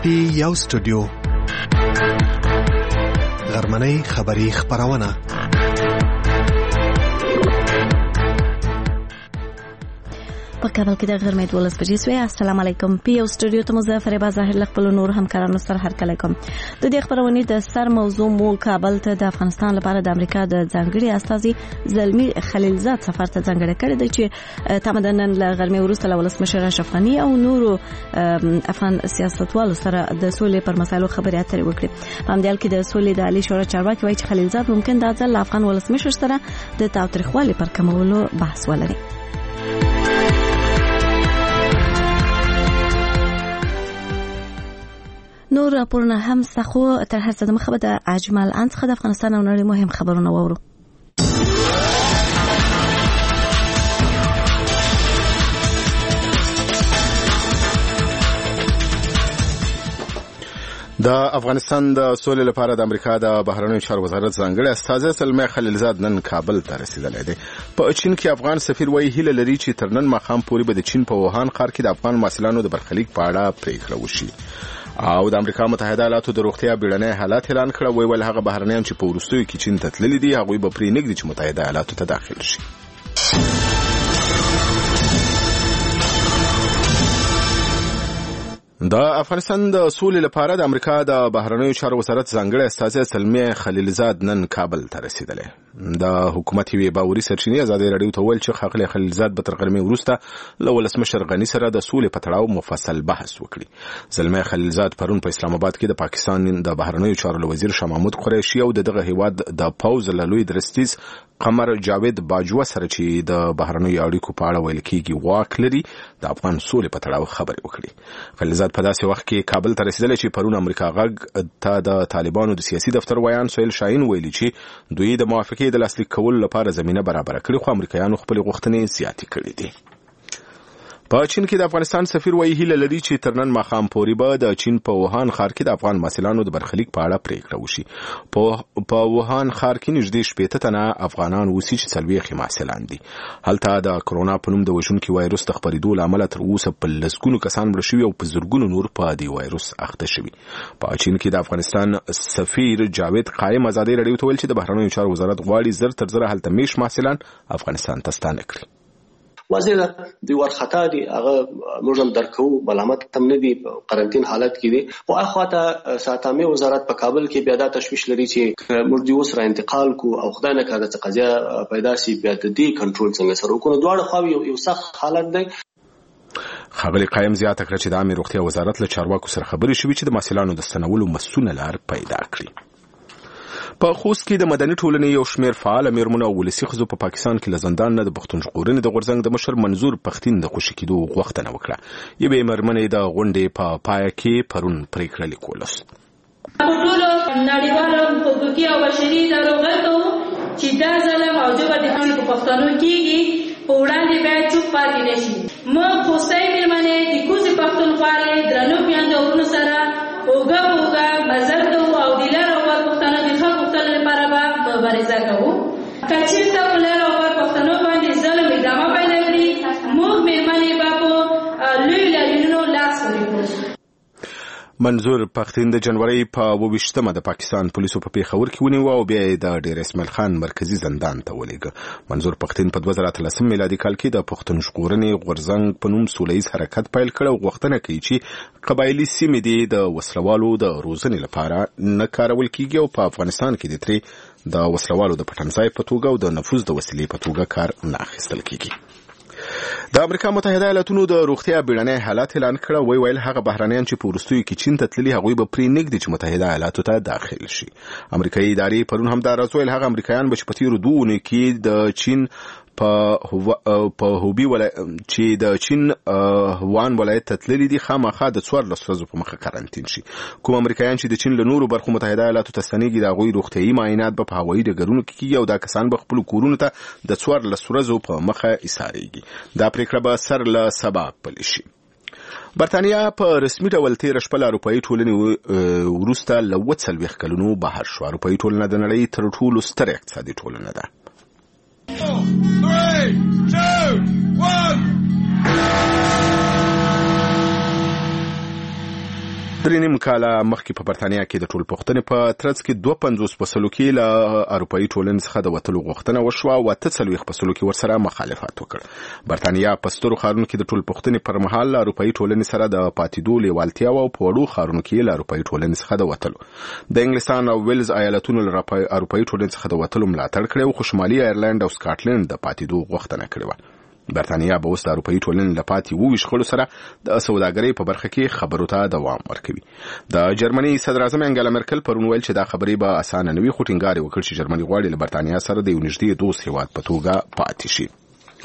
یو سټوډیو غرمنۍ خبری خبرونه په کابل کې د غرمې 12 بجې شوې. السلام علیکم. پی او سټوډیو ته مظفر ظاهر خپل نور همکارانو سره هرکلی کوم. د دې خبرونې د سر موضوع مو کابل ته د افغانستان لپاره د امریکا د ځانګړي استازي زلمی خلیلزاد سفر ته ځانګړی کړی دی چې تمدن له غرمې وروسته له ولسمشر اشرف غني او نورو افغان سیاستوالو سره د سولې پر مسایلو خبرې اترې وکړي. په همدې حال کې د سولې د عالی شورا چارواکي وایي چې خلیلزاد ممکن د ځل افغان ولسمشر سره د تاوتریخوالي پر کمولو بحث ولري. نور راپورونه هم سخو تر هر څه د مخه د اجمل ان څخه د افغانستان او نړۍ مهم خبرونه وورو. د افغانستان د سولې لپاره د امریکا د بهرنیو چارو وزارت ځانګړی استازی زلمی خلیلزاد نن کابل ته رسیدلی دی. په چین کې افغان سفیر وایي هیله لري چې تر نن ماښام پورې به د چین په ووهان ښار کې د افغان محصلانو د برخلیک په اړه پریکړه وشي. او د امریکا متحده ایالاتو د روغتیا بیړنی حالت اعلان کړ. ویل هغه بهرنیان چې په وروستیو کې چین ته تللي دي هغوی به پرې نږدي چې متحده ایالاتو ته داخل شي. د افغانستان د سولې لپاره د امریکا د بهرنیو چارو وزارت ځانګړی استازی زلمی خلیلزاد نن کابل ته رسیدلی. د حکومت یوې باوري سرچینې ازادي راډیو ته وویل چې ښاغلی خلیلزاد به تر غرمې وروسته له ولسمشر غني سره د سولې په تړاو مفصل بحث وکړي. زلمی خلیلزاد پرون په اسلام آباد کې د پاکستان د بهرنیو چارو وزیر شاه محمود قریشي او دغه هیواد د پوز له لوی درستیز قمر جاوید باجوه سره چې د بهرنیو اړیکو په اړه ویل کېږي واک لري د افغان سولې په تړاو خبرې وکړي. خلیلزاد په داسې وخت کې کابل ته رسیدلی چې پرون امریکا غږ ته د طالبانو د سیاسي دفتر ویان سهیل شاهین ویلي چې دوی د موافقې د لاسلیک کولو لپاره زمینه برابره کړې خو امریکایانو خپلې غوښتنې زیاتې کړې دي. په چین کې د افغانستان سفیر وایي هیله لري چې تر نن ماښام پورې به د چین په ووهان ښار کې د افغان محصلانو د برخلیک په اړه پریکړه وشي. په ووهان ښار کې نږدې 80 تنه افغانان اوسي چې 40 محصلان دي. هلته د کرونا په نوم د وژونکي وایروس د خپرېدو له امله تر اوسه په لسګونو کسان مړه شوي او په زرګونو نور په دې وایروس اخته شوي. په چین کې د افغانستان سفیر جاوید قائم ازادي راډیو ته ویل چې د بهرنیو چارو وزارت غواړي زر تر زره هلته میش محصلان افغانستان ته ستانه کړي. واضح ده د ورخطا دي هغه موږ هم درکو ملامت تم نه دي قرنټین حالت کې دي او اخواته ساتامي وزارت په کابل کې بیا د تشویش لري چې موږ د اوس را انتقال کو او خدای نه کړه چې قضیه پیدا شي بیا د دې کنټرول څنګه سره وکړو. دواړه خو یو سخت حالت دی. ښاغلی قایم زیاته کړه چې د عامه روغتیا وزارت له چارواکو سره خبرې شوې چې د محصلانو د ستنولو مسونه لار پیدا کړي. په خوست کې د مدني ټولنې یو شمېر فعال میرمنو او ولسي ښځو په پاکستان کې له زندان نه د پښتون ژغورنې د غورځنګ د مشر منظور پښتین د خوشي کېدو غوښتنه وکړه. یوې میرمنې د غونډې په پای کې پرون پریکړه لیکوله. ټولو نړیوالو حقوقي او بشري ادارو غږ کوو چې دا ظلم او جبر د په پښتنو کېږي په وړاندې باید چوپ پاتې نه شي. موږ خوستۍ میرمنې د کوزې پښتونخوالې درنو میندو ورونو سره اوږه په اوږه مزل کوو او د لر او بر پښتنو د ښه غوښتنې لپاره به مبارزه کوو. که چېرته په لر او بر پښتنو باندې ظلم ادامه پیدا کړي موږ میرمنې به په لویو لاریونونو لاس پورې کړو. منظور پښتین د جنوري په 28مه د پاکستان پولیسو په پیښور کې ونیو او بیا یې د ډیر اسماعیل خان مرکزی زندان ته ولېږه. منظور پښتین په 2013 میلادي کال کې د پښتون ژغورنې غورځنګ په نوم سولهییز حرکت پیل کړ او غوښتنه کوي چې قبایلي سیمې د وسلوالو د روزنې لپاره نه کارول کیږي او په افغانستان کې د ترې د وسلوالو د پټنځای په توګه او د نفوذ د وسیلې په توګه کار نه اخیستل کیږي. د امریکا متحده ایالاتونو د روغتیا بیړنی حالت اعلان کړ. ویل هغه بهرنیان چې په وروستیو کې چین ته تللي هغوی به پرې نږدي چې متحده ایالاتو ته داخل شي. امریکایي ادارې پرون هم دا راز ویل هغه امریکایان به چې په تیرو 2 اونیو کې د چین په هوبي چې د چین هوان ولایت ته تللي دي خامخا د 14 ورځو په مخه قرنټین شي. کوم امریکایان چې د چین له نورو برخو متحده ایالاتو ته ستنېږي د هغوی روغتیایي معاینات به په هوایي ډګرونو کې کیږي او دا کسان به خپلو کورونو ته د 14 ورځو په مخه ایسارېږي. دا پریکړه به سر له سبا پلي شي. برتانیا په رسمي ډول 13 شپه اروپایي ټولنې وروسته له 40 کلونو بهر شو. اروپایي ټولنه د نړۍ تر ټولو ستره اقتصادي ټولنه ده. 3, 2, 1 درې نیم کاله مخکې په برتانیا کې د ټولپوښتنې په ترڅ کې 52% کې له اروپایي ټولنې څخه د وتلو غوښتنه وشوه او 48% کې ورسره مخالفت وکړ. برتانیا په سترو ښارونو کې د ټولپوښتنې پر مهال له اروپایي ټولنې سره د پاتېدو لیوالتیا او په وړو ښارونو کې له اروپایي ټولنې څخه د وتلو د انګلستان او ویلز ایالتونو له اروپایي ټولنې څخه د وتلو ملاتړ کړی او شمالي ایرلند او سکاټلند د پاتېدو غوښتنه کړې وه. برتانیا به اوس د اروپایي ټولنې له پاتې 22 شخړو سره د سوداګرۍ په برخه کې خبرو ته دوام ورکوي. د جرمني صدر اعظم انګلا مرکل پرون ویل چې دا خبرې به اسانه نه وي، خو ټینګار یې وکړ چې جرمني غواړي له برتانیا سره د یو نږدې دوست هیواد په توګه پاتې شي.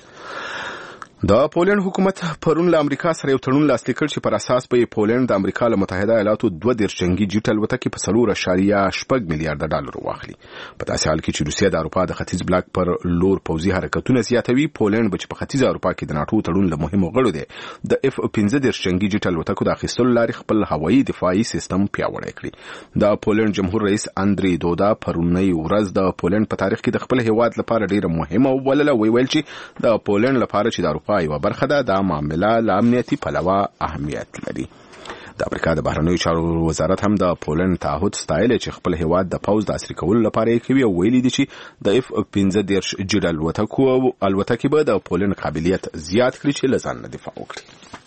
د پولند حکومت پرون له امریکا سره یو تړون لاسلیک کړ چې پر اساس به پولند د امریکا له متحده ایالاتو 22 جنگي جیټ الوتکې په 4.6 میلیارډ ډالر واخلي. په داسې حال کې چې روسیه د اروپا د ختیځ بلاک پر لور پوځي حرکتونه زیاتوي، پولند به چې په ختیځ اروپا کې د ناتو تړون له مهمو غړو دی د F-15 جنگي جیټ الوتکو د اخیستلو لارې خپل هوایي دفاعي سیستم پیاوړی کړي. د پولند جمهور رئیس اندری دودا پرونی ورځ د پولند په تاریخ کې د خپل هیواد لپاره ډیره مهمه وبلله. ویل چې د پولند لپاره چې د اروپا یو برخه ده دا معامله له امنیتي پلوه اهمیت لري. د امریکا د بهرنیو چارو وزارت هم د پولند تعهد ستایلی چې خپل هیواد د پوځ د عصري کولو لپاره یې کوي او ویلي دي چې د F-15 جیټ الوتکې به د پولند قابلیت زیات کړي چې له ځان نه دفاع وکړي.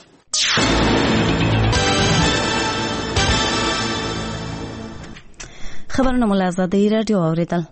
خبرونه مو له آزادۍ راډیو اورېدل.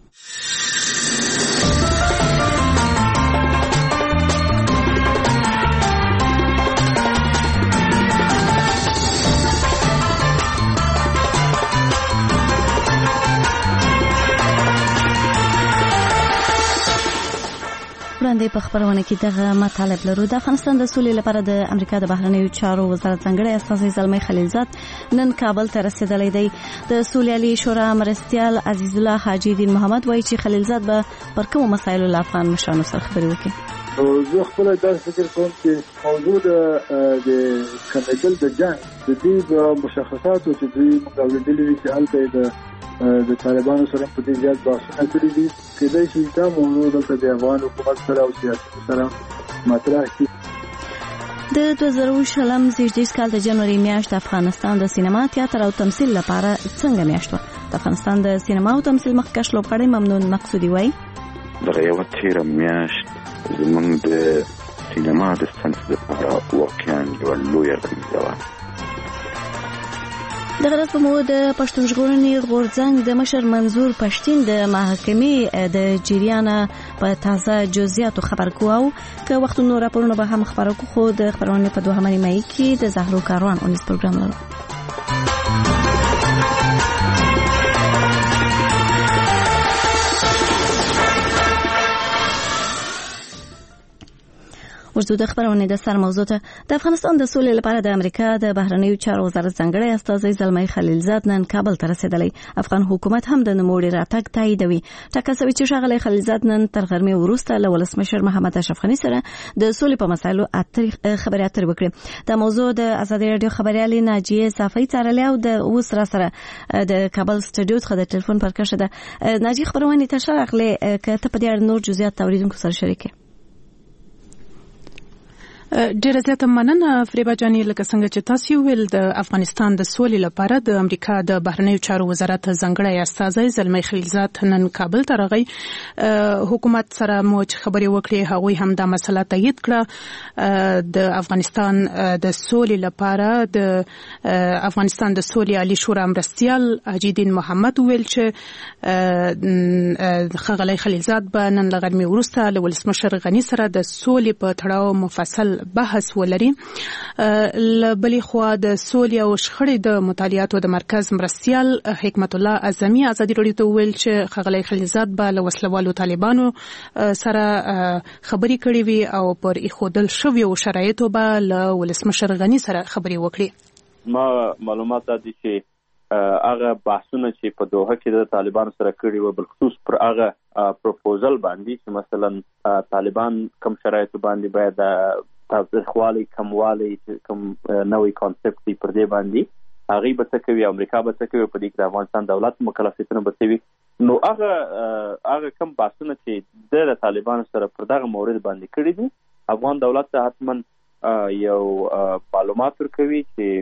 وړاندې په خبرونه کې دغه مطالب لرو. د افغانستان د سولې لپاره د امریکا د بهرنیو چارو وزارت ځانګړی استازی زلمی خلیلزاد نن کابل ته رسیدلی دی. د سولې شورا مرستیال عزیز الله حاجی دین محمد وایي چې خلیلزاد به پر کومو مسایلو له افغان مشرانو سره خبرې وکړي. زه خپل داسې فکر کوم چې موضوع د کمیدل د جنگ د دې مشخصاتو چې دوی موږ اورېدلي دي چې هلته د طالبانو سره په دې زیات بحثونه کړي دي، کېدای شي دا موضوع دلته د افغان حکومت سره او سیاستونو سره مطرح شي. د 2020 کال د جنوري میاشت د افغانستان د سینما، تیاتر او تمثیل لپاره څنګه میاشت وه؟ د افغانستان د سینما او تمثیل مخکښ لوبغاړی ممنون مقصودي وایي دغه یوه تېره میاشت زموږ د سینما د صنف لپاره واقعا یوه لویه غریزه وه. دغه ورځ به مو د پښتون ژغورنې غورځنګ د مشر منظور پښتین د محاکمې د جریان په تازه جزئیاتو خبر کوو او که وختونو راپورونه به هم خبرو کوو، خو د خبرونې په 2 مای کې د زهرو کاروان اونیز پروګرام لرو. ورځو د خبرونه د سر موضوع ته د افغانستان د سولې لپاره د امریکا د بهرنیو چارو وزارت ځانګړی استازی زلمی خلیلزاد نن کابل ته رسیدلی. افغان حکومت هم د نوموړي راتګ تاییدوي. ټاکل شوی چې ښاغلی خلیلزاد نن تر غرمې وروسته له ولسمشر محمد اشرف غني سره د سولې په مسایلو خبرې اترې وکړي. دا موضوع د ازادي راډیو خبريالې ناجیه صافی څارلې او د اوس را سره د کابل سټوډیو څخه د ټلیفون پر کښه ده. ناجیه خبرونه ته شارخلې که ته په دې اړه نور جزئیات اوریدونکو سره شریکې. ډیره زیاته مننه فریبا جانې. لکه څنګه چې تاسو ویل د افغانستان د سولې لپاره د امریکا د بهرنیو چارو وزارت ځانګړی استازی زلمی خلیلزاد نن کابل ته راغی. حکومت سره مو چې خبرې وکړې هغوی هم دا مسله تایید کړه. د افغانستان د سولې لپاره د افغانستان د سولې عالی شورا مرستیال حاجی دین محمد ویل چې ښاغلی خلیلزاد به نن له غرمې وروسته له ولسمشر غني سره د سولې په تړاو مفصل بحث ولري. بلې خوا د سولې او شخړې د مطالعاتو د مرکز مرستیال حکمت الله اعظمي ازادي راډیو ته ویل چې ښاغلی خلیلزاد به له وسلوالو طالبانو سره خبرې کړې وي او پر ایښودل شویو شرایطو به له ولسمشر غني سره خبرې وکړي. ما معلومات دي چې هغه بحثونه چې په دوحه کې د طالبانو سره کړي وو، بالخصوص پر هغه پروپوزل باندې چې مثلا طالبان کوم شرایطو باندې باید تاوتریخوالی کموالی کوم نوې کانسپټ دی پر دې باندې هغه به څه کوي، امریکا به څه کوي، په دې کې د افغانستان دولت مکلفیتونه به څه وي. نو هغه کوم بحثونه چې د طالبانو سره پر دغه مورد باندې کړي دي، افغان دولت ته حتما یو معلومات ورکوي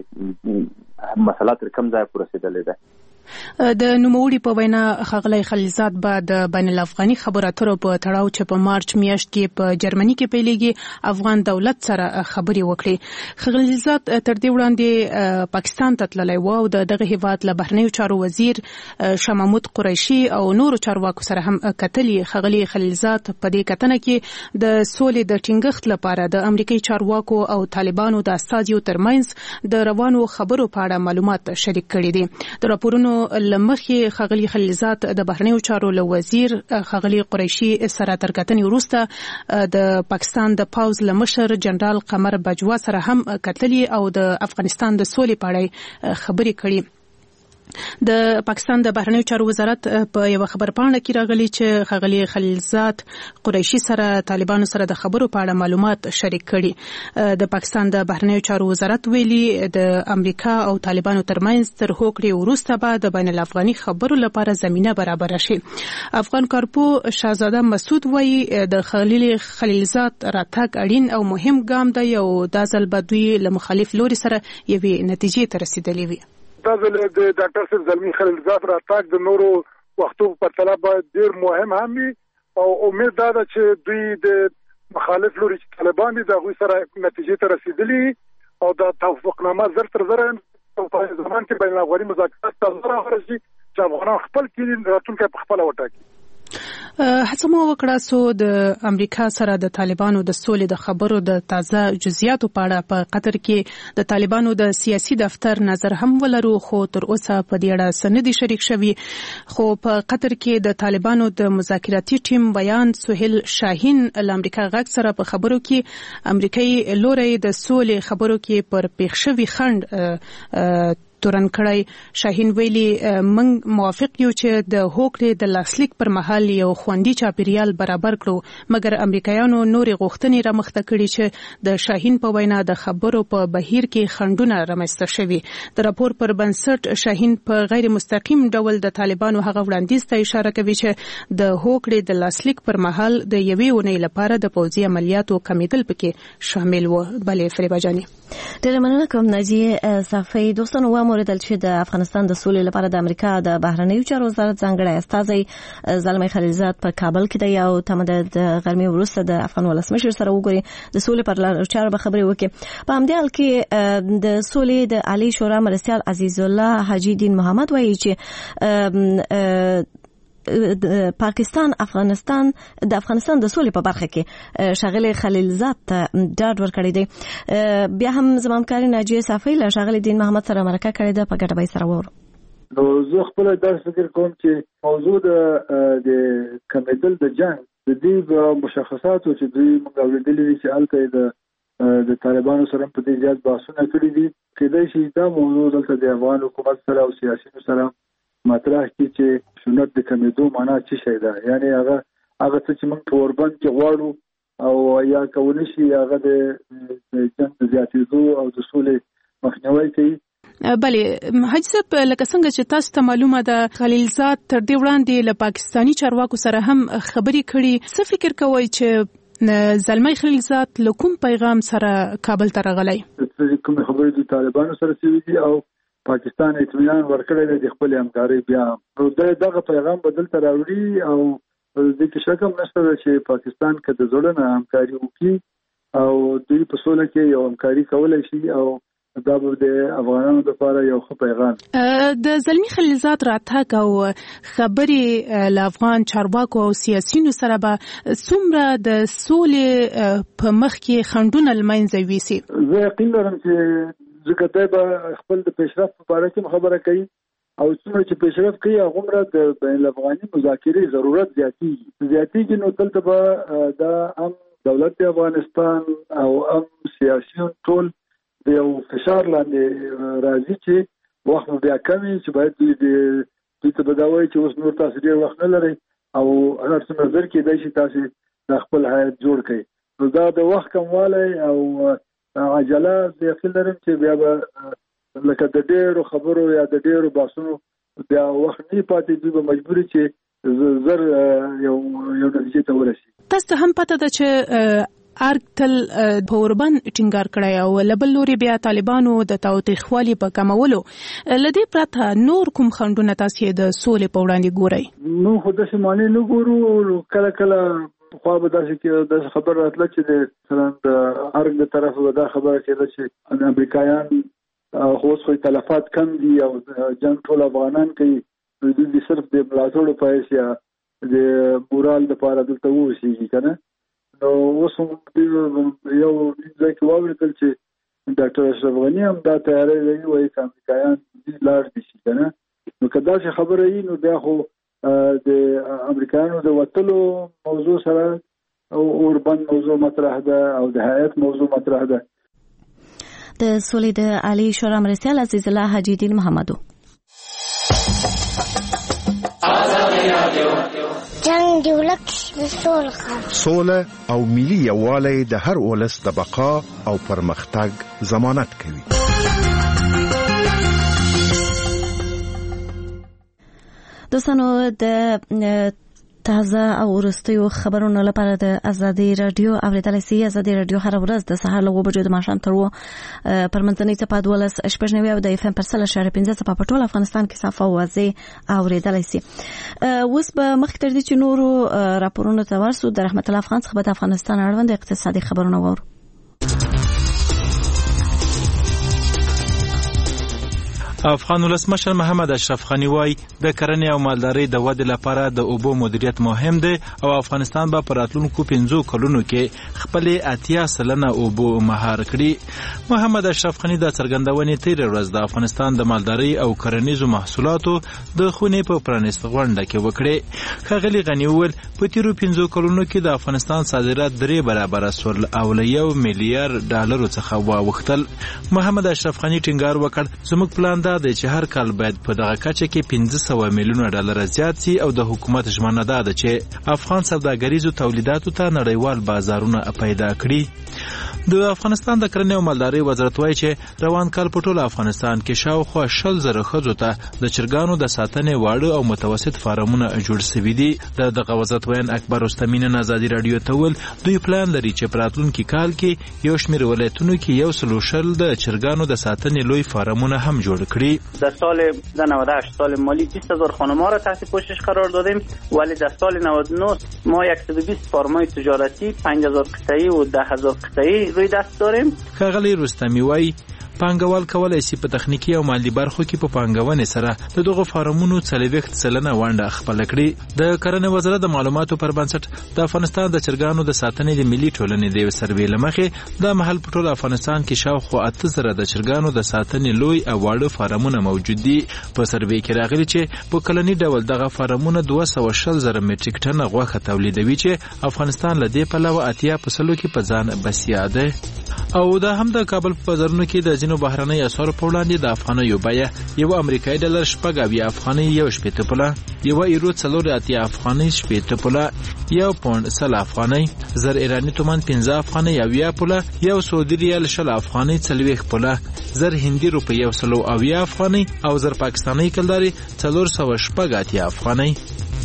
چې مسله تر کوم ځای پورې رسیدلې ده. د نوموړي په وینا ښاغلی خلیلزاد به د بین الافغاني خبرو اترو په تړاو چې په مارچ میاشت کې په جرمني کې پیلېږي افغان دولت سره خبرې وکړي. خلیلزاد تر دې وړاندې پاکستان ته تللی و او دغه هیواد له بهرنیو چارو وزیر شاه محمود قریشي او نورو چارواکو سره هم کتلي. ښاغلی خلیلزاد په دې کتنه کې د سولې د ټینګښت لپاره د امریکایي چارواکو او طالبانو د استازیو ترمنځ د روانو خبرو په اړه معلومات شریک کړي دي. د راپورونو لمخې ښاغلی خلیلزاد د بهرنیو چارو له وزیر ښاغلی قریشي سره تر کتنې وروسته د پاکستان د پوځ له مشر جنرال قمر باجوا سره هم کتلي او د افغانستان د سولې په اړه خبرې کړي. د پاکستان د بهرنیو چارو وزارت په یو خبرپاڼه کې راغلی چې ښاغلی خلیلزاد قریشي سره طالبانو سره د خبرو په اړه معلومات شریک کړي. د پاکستان د بهرنیو چارو وزارت ویلي د امریکا او طالبانو ترمنځ تر هوکړې وروسته به د بین الافغاني خبرو لپاره زمینه برابره شي. افغان کارپو شاهزاده مسعود وایي د ښاغلي خلیلزاد راتګ اړین او مهم ګام دی او دا ځل به دوی له مخالف لوري سره یوې نتیجې ته رسیدلي وي. دا ځل د ډاکټر صاحب زلمی خلیلزاد راتګ د نورو وختو په پرتله باید ډیر مهم هم وي او امید دا ده چې دوی د مخالف لوري چې طالبان دي د هغوی سره نتیجې ته رسیدلي او د توافقنامه زر تر زره په زمان کې بین الافغاني مذاکرات ته ورسېږي چې افغانان خپل کې راتلونکی په خپله وټاکي. هڅه مو وکړه څو د امریکا سره د طالبانو د سولې د خبرو د تازه جزئیاتو په اړه په قطر کې د طالبانو د سیاسي دفتر نظر هم ولرو، خو تر اوسه په دې اړه څه نه دي شریک شوي. خو په قطر کې د طالبانو د مذاکراتي ټیم بیان سهیل شاهین له امریکا غږ سره په خبرو کې امریکایي لوري د سولې خبرو کې پر پیښ شوي خنډ تورن کړی. شاهین ویلي موږ موافق یو چې د هوکړې د لاسلیک پر مهال یو خوندي چاپیریال برابر کړو، مګر امریکایانو نورې غوښتنې رامخته کړي چې د شاهین په وینا د خبرو په بهیر کې خنډونه رامنځته شوي. د راپور پر بنسټ شاهین په غیر مستقیم ډول د طالبانو هغه وړاندیز ته اشاره کوي چې د هوکړې د لاسلیک پر مهال د یوې اونۍ لپاره د پوځي عملیاتو کمیدل پکې شامل و. بلې فریبا جاني ډېره مننه کوم ناجیه صافی. دوستانو واوریدل چې د افغانستان د سولې لپاره د امریکا د بهرنیو چارو وزارت ځانګړی استازی زلمی خلیلزاد په کابل کې دی او تمه د غرمې وروسته د افغان ولسمشر سره وګوري د سولې پر لارو چارو به خبرې وکړي. په همدې حال کې د سولې د عالی شورا مرستیال عزیز الله حاجی دین محمد وایي چې پاکستان د افغانستان د سولې په برخه کې ښاغلی خلیلزاد ته ډاډ ورکړی دی. بیا هم زما همکارې ناجیه صافی له ښاغلي دین محمد سره مرکه کړې ده، په ګډه به یې سره وورو. نو زه خپله داسې فکر کوم چې موضوع د کمیدل د جنګ د دې مشخصاتو چې دوی موږ اورېدلي دي چې هلته د طالبانو سره په دې زیات بحثونه کړي دي، کېدای شي دا موضوع دلته د افغان حکومت سره او سیاسیونو سره مطرح کی چې سنت د کمیدو معنا څه شي ده، یعنی هغه څه چې موږ په اوربند کې غواړو او یا کولی شي هغه د جنګ د زیاتېدو او د سولې مخنیوی کوي. بلې حاج صاحب، لکه څنګه چې تاسو ته معلومه ده خلیلزاد تر دې وړاندې له پاکستاني چارواکو سره هم خبرې کړي. څه فکر کوئ چې زلمی خلیلزاد له کوم پیغام سره کابل ته راغلی؟ کوم خبرې د طالبانو سره شوي دي او پاکستان اطمینان ورکړی دی د خپلې همکارۍ بیا نو دغه پیغام به دلته راوړي او دې کې شک هم نشته چې پاکستان که د زړه نه همکاري وکړي او دوی په سوله کې یو همکاري کولی شي او دا به د افغانانو لپاره یو ښه پیغام. د زلمی خلیلزاد راتګ او خبرې له افغان چارواکو او سیاسیونو سره به څومره د سولې په مخ کې خنډونه له منځه یوسي؟ زه یقین لرم چې ځکه دی به خپل د پیشرفت په باره کې خبره کوي او څومره چې پیشرفت کوي هغومره د بین الافغاني مذاکرې ضرورت زیاتېږي نو دلته به دا هم دولت افغانستان او هم سیاسیون ټول د یو فشار لاندې راځي چې وخت بیا کم وي چې باید دوی ته به دا وایي چې اوس نور تاسو ډېر وخت نه لرئ او هر څومره ژر کېدای شي تاسو د خپل حیات جوړ کړئ. نو دا د وخت کموالی او عجله د یقین لرم چې بیا به لکه د ډېرو خبرو یا د ډېرو بحثونو بیا وخت نه پاتې دوی به مجبوري چې زر یو نتیجې ته ورسي. تاسو ته هم پته ده چې ارګ تل په اوربند ټینګار کړی او لبل لوري بیا طالبانو د تاوتریخوالي په کمولو لدې پرته نور کوم خنډونه تاسو د سولې په وړاندې ګورئ؟ نو خو د سیمانه نه ګورو، کله خو به داسې کې د خبر راتله چې د مثلا د ارګ د طرف دا خبره کېده چې د امریکایان خو څو تلفات کم دي او جنگ ټول افغانان کوي، دوی صرف د ملاتړ په حیث د مورال د پاره دلته ووسیږي کنه. نو اوس یو ځای کې واوریدل چې ډاکټر اشرف غنی هم دا تیاری لري وایي چې امریکایان دې لاړ دي شي کنه. نو که داسې خبره وي نو بیا خو د امریکایانو د وتلو موضوع سره اوربند موضوع مطرح ده او د هیئت موضوع مطرح ده. د سولې د عالی شورا مرستیال عزیز الله حاجی الدین محمدو. جنگ دی ولک سوله او ملي یووالی د هر ولس د بقا او پرمختګ ضمانت کوي. دوستانو د تازه او وروستیو خبرونو لپاره د ازادي رادیو اوریدلای شئ. ازادي رادیو هر ورځ د سهار له 9 بجو د ماښام تر 2 پر منځنۍ څپه 12 او د FM پر 3.15 څپه په ټول افغانستان کې صافه واضح اوریدلای شئ. اوس به مخکې تر دې چې نورو راپورونو ته ورسو، د رحمت الله افغان څخه د افغانستان اړوند اقتصادي خبرونه وورو. افغان ولسمشر محمد اشرف غنی وای د کرنې او مالدارۍ د ودې لپاره د اوبو مدیریت مهم دی او افغانستان به په راتلونکو 5 کلونو کې خپل 80% اوبو مهار کړي. محمد اشرف غنی د څرګندونې تیر ورځ د افغانستان د مالدارۍ او کرنیزو محصولاتو د خونې په پرانیست غونډه کې وکړي. ښاغلي غنی وویل په تیرو 5 کلونو کې د افغانستان صادرات 3 برابره سول او له $1 میلیارډ څخه واوښتل. محمد اشرف غنی ټینګار وکړ زموږ پلان دا دی چې هر کال باید په دغه کچه کې $500 میلیونه زیات شي او د حکومت ژمنه ده چې افغان سوداګریزو تولیداتو ته نړیوال بازارونه پیدا کړي. د افغانستان د کرنې او مالدارۍ وزارت وایي چې روان کال په ټول افغانستان کې شاوخوا 20,000 ښځو ته د چرګانو د ساتنې واړه او متوسط فارمونه جوړ شوي دي. دغه وزارت ویان اکبر رستمی نن ازادي رادیو ته ویل دوی پلان لري چې په راتلونکي کال کې یو شمېر ولایتونو کې 100 د چرګانو د ساتنې لوی فارمونه هم جوړ کړي. در سال 98 سال مالی 20,000 خانم‌ها را تحت پوشش قرار دادیم، ولی در سال 99 ما 120 فارم‌های تجارتی 5,000 قطعی و 10,000 قطعی روی دست داریم. ښاغلی رستمی وایي پانګوال کولای شي په تخنیکی او مالی برخو کې په پانګونې سره د دغه فارمونو 40% ونډه خپل کړي. د کرنې وزارت د معلوماتو پر بنسټ د افغانستان د چرګانو د ساتنې د ملي ټولنې د سروې لمخې د محل په ټول افغانستان کې شاوخوا 8,000 د چرګانو د ساتنې لوی او واړه فارمونه موجود دي. په سروې کې راغلي چې په کلنی ډول دغه فارمونه 220,000 میټریک ټن غوښه تولیدوي چې افغانستان له دې پلوه 80% کې په ځان بسیا ده. او دا هم د کابل په بازارونو کې د ځینو بهرنۍ اسعارو په وړاندې د افغانیو بیه یو امریکایي ډالر 80 افغانۍ 1.80 پوله، یو یورو 4 افغانۍ 80 پوله، یو پوند 100 افغانۍ، زر ایرانی تومان 15 افغانۍ 70 پوله، یو سعودي ریال 60 افغانۍ 40 پوله، زر هندي روپۍ 170 افغانۍ او زر پاکستاني کلداري 480 افغانۍ.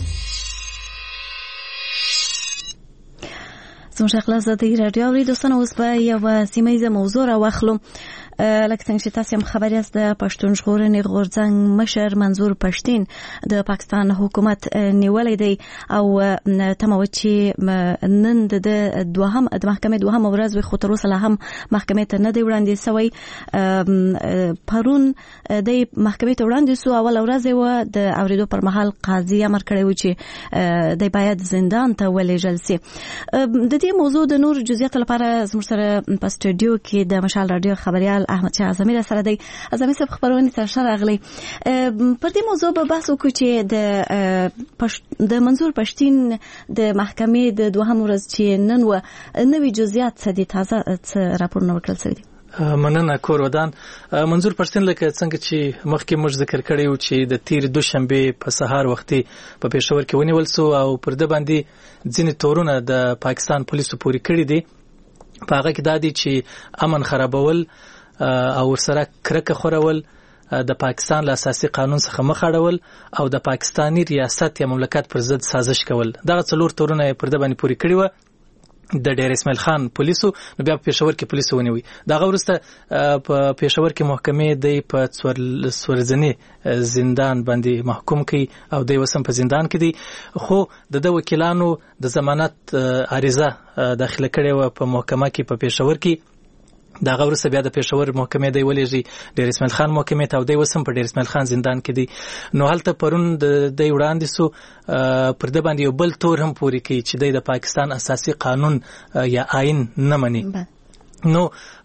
زموږ خلاص د رادیو اوریدونکو اوس په یو سیمه موضوع راوخلو. لکه څنګه چې تاسو هم خبر یاست د پښتون ژغورنې غورځنګ مشر منظور پښتين د پاکستان حکومت نیولې دی او تمو چې نن د محکمې دوهم ورځ وي خو تر اوسه هم محکمې ته نه دی وړاندې شوی. پرون د محکمې ته وړاندې شو، اول ورځ و د اوریدو پر مهال قاضي امر کړی و چې د باید زندان ته ولېږل شي. د دې موضوع د نور جزئیات لپاره زموږ سره په استودیو کې د مشال رادیو خبريال احمد شاه اعظمي سره دی. اعظمي صاحب خبرونه تر شر اغلي پر دې موضوع به بحث وکړو چې د منظور پښتين د محکمې د دوهم ورځ چې نن و نوې جزئیات څه دي تازه راپورونه ورکړل شوی دي. مننه کور ودان. منظور پښتين لکه څنګه چې مخکې موږ ذکر کړی و چې د تیر دوشنبه په سهار وختي په پېښور کې ونیول سو او پر د باندې ځینې تورونه د پاکستان پولیسو پوري کړی دي. په هغه کې دا دي چې امن خرابول او ورسره کرکه خورول، د پاکستان له اساسي قانون څخه مخ اړول او د پاکستاني ریاست یا مملکت پر ضد سازش کول. دغه څلور تورونه پر د باندې پوری کړی و د ډیر اسماعیل خان پولیسو نو بیا په پېښور کې پولیسو ونیوي دغه وروسته په پېښور کې محکمې د په سورزنی زندان باندې محکوم کړي او د وسم په زندان کې دي خو د وکیلانو د ضمانت عریضه داخله کړې و په محکمه کې په پېښور کې دغه وروسته بیا د پېښور محکمې دی ولېږي ډیر اسماعیل خان محکمې ته او دی وسم په ډیر اسماعیل خان زندان کې دي نو هلته پرون د وړاندې سو پر د باندې یو بل تور هم پوري کوي چې د پاکستان اساسي قانون یا آئین نه مني نو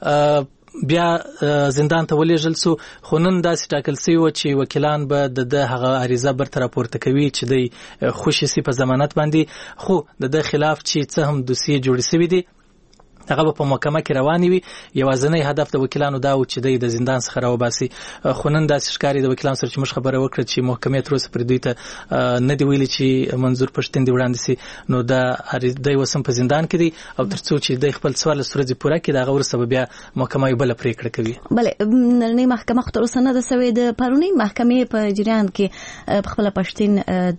بیا زندان ته ولېږل سو خو نن داسې ټاکل سوی و چې وکیلان به د هغه عریضه برته راپورته کوي چې دی خوشي سي په ضمانت باندې خو د خلاف چې څه هم دوسیې جوړې سوي دي هغه په محکمه کې روانې وي یوازینی هدف د وکیلانو دا و چې د زندان څخه راوباسي خو نن داسې ښکاري د وکیلانو سره چې موږ خبره وکړه چې محکمې تر اوسه پرې دوی ته نه دي ویلي چې منظور پښتین دې وړاندې سي نو دا دی وسم په زندان کې دي او تر څو چې د خپل 14 ورځې پوره کړي دغه وروسته بیا محکمه یو بله پرېکړه کوي بله نننۍ محکمه خو تر اوسه نه ده سوې د پرونۍ محکمې په جریان کې په خپله پښتین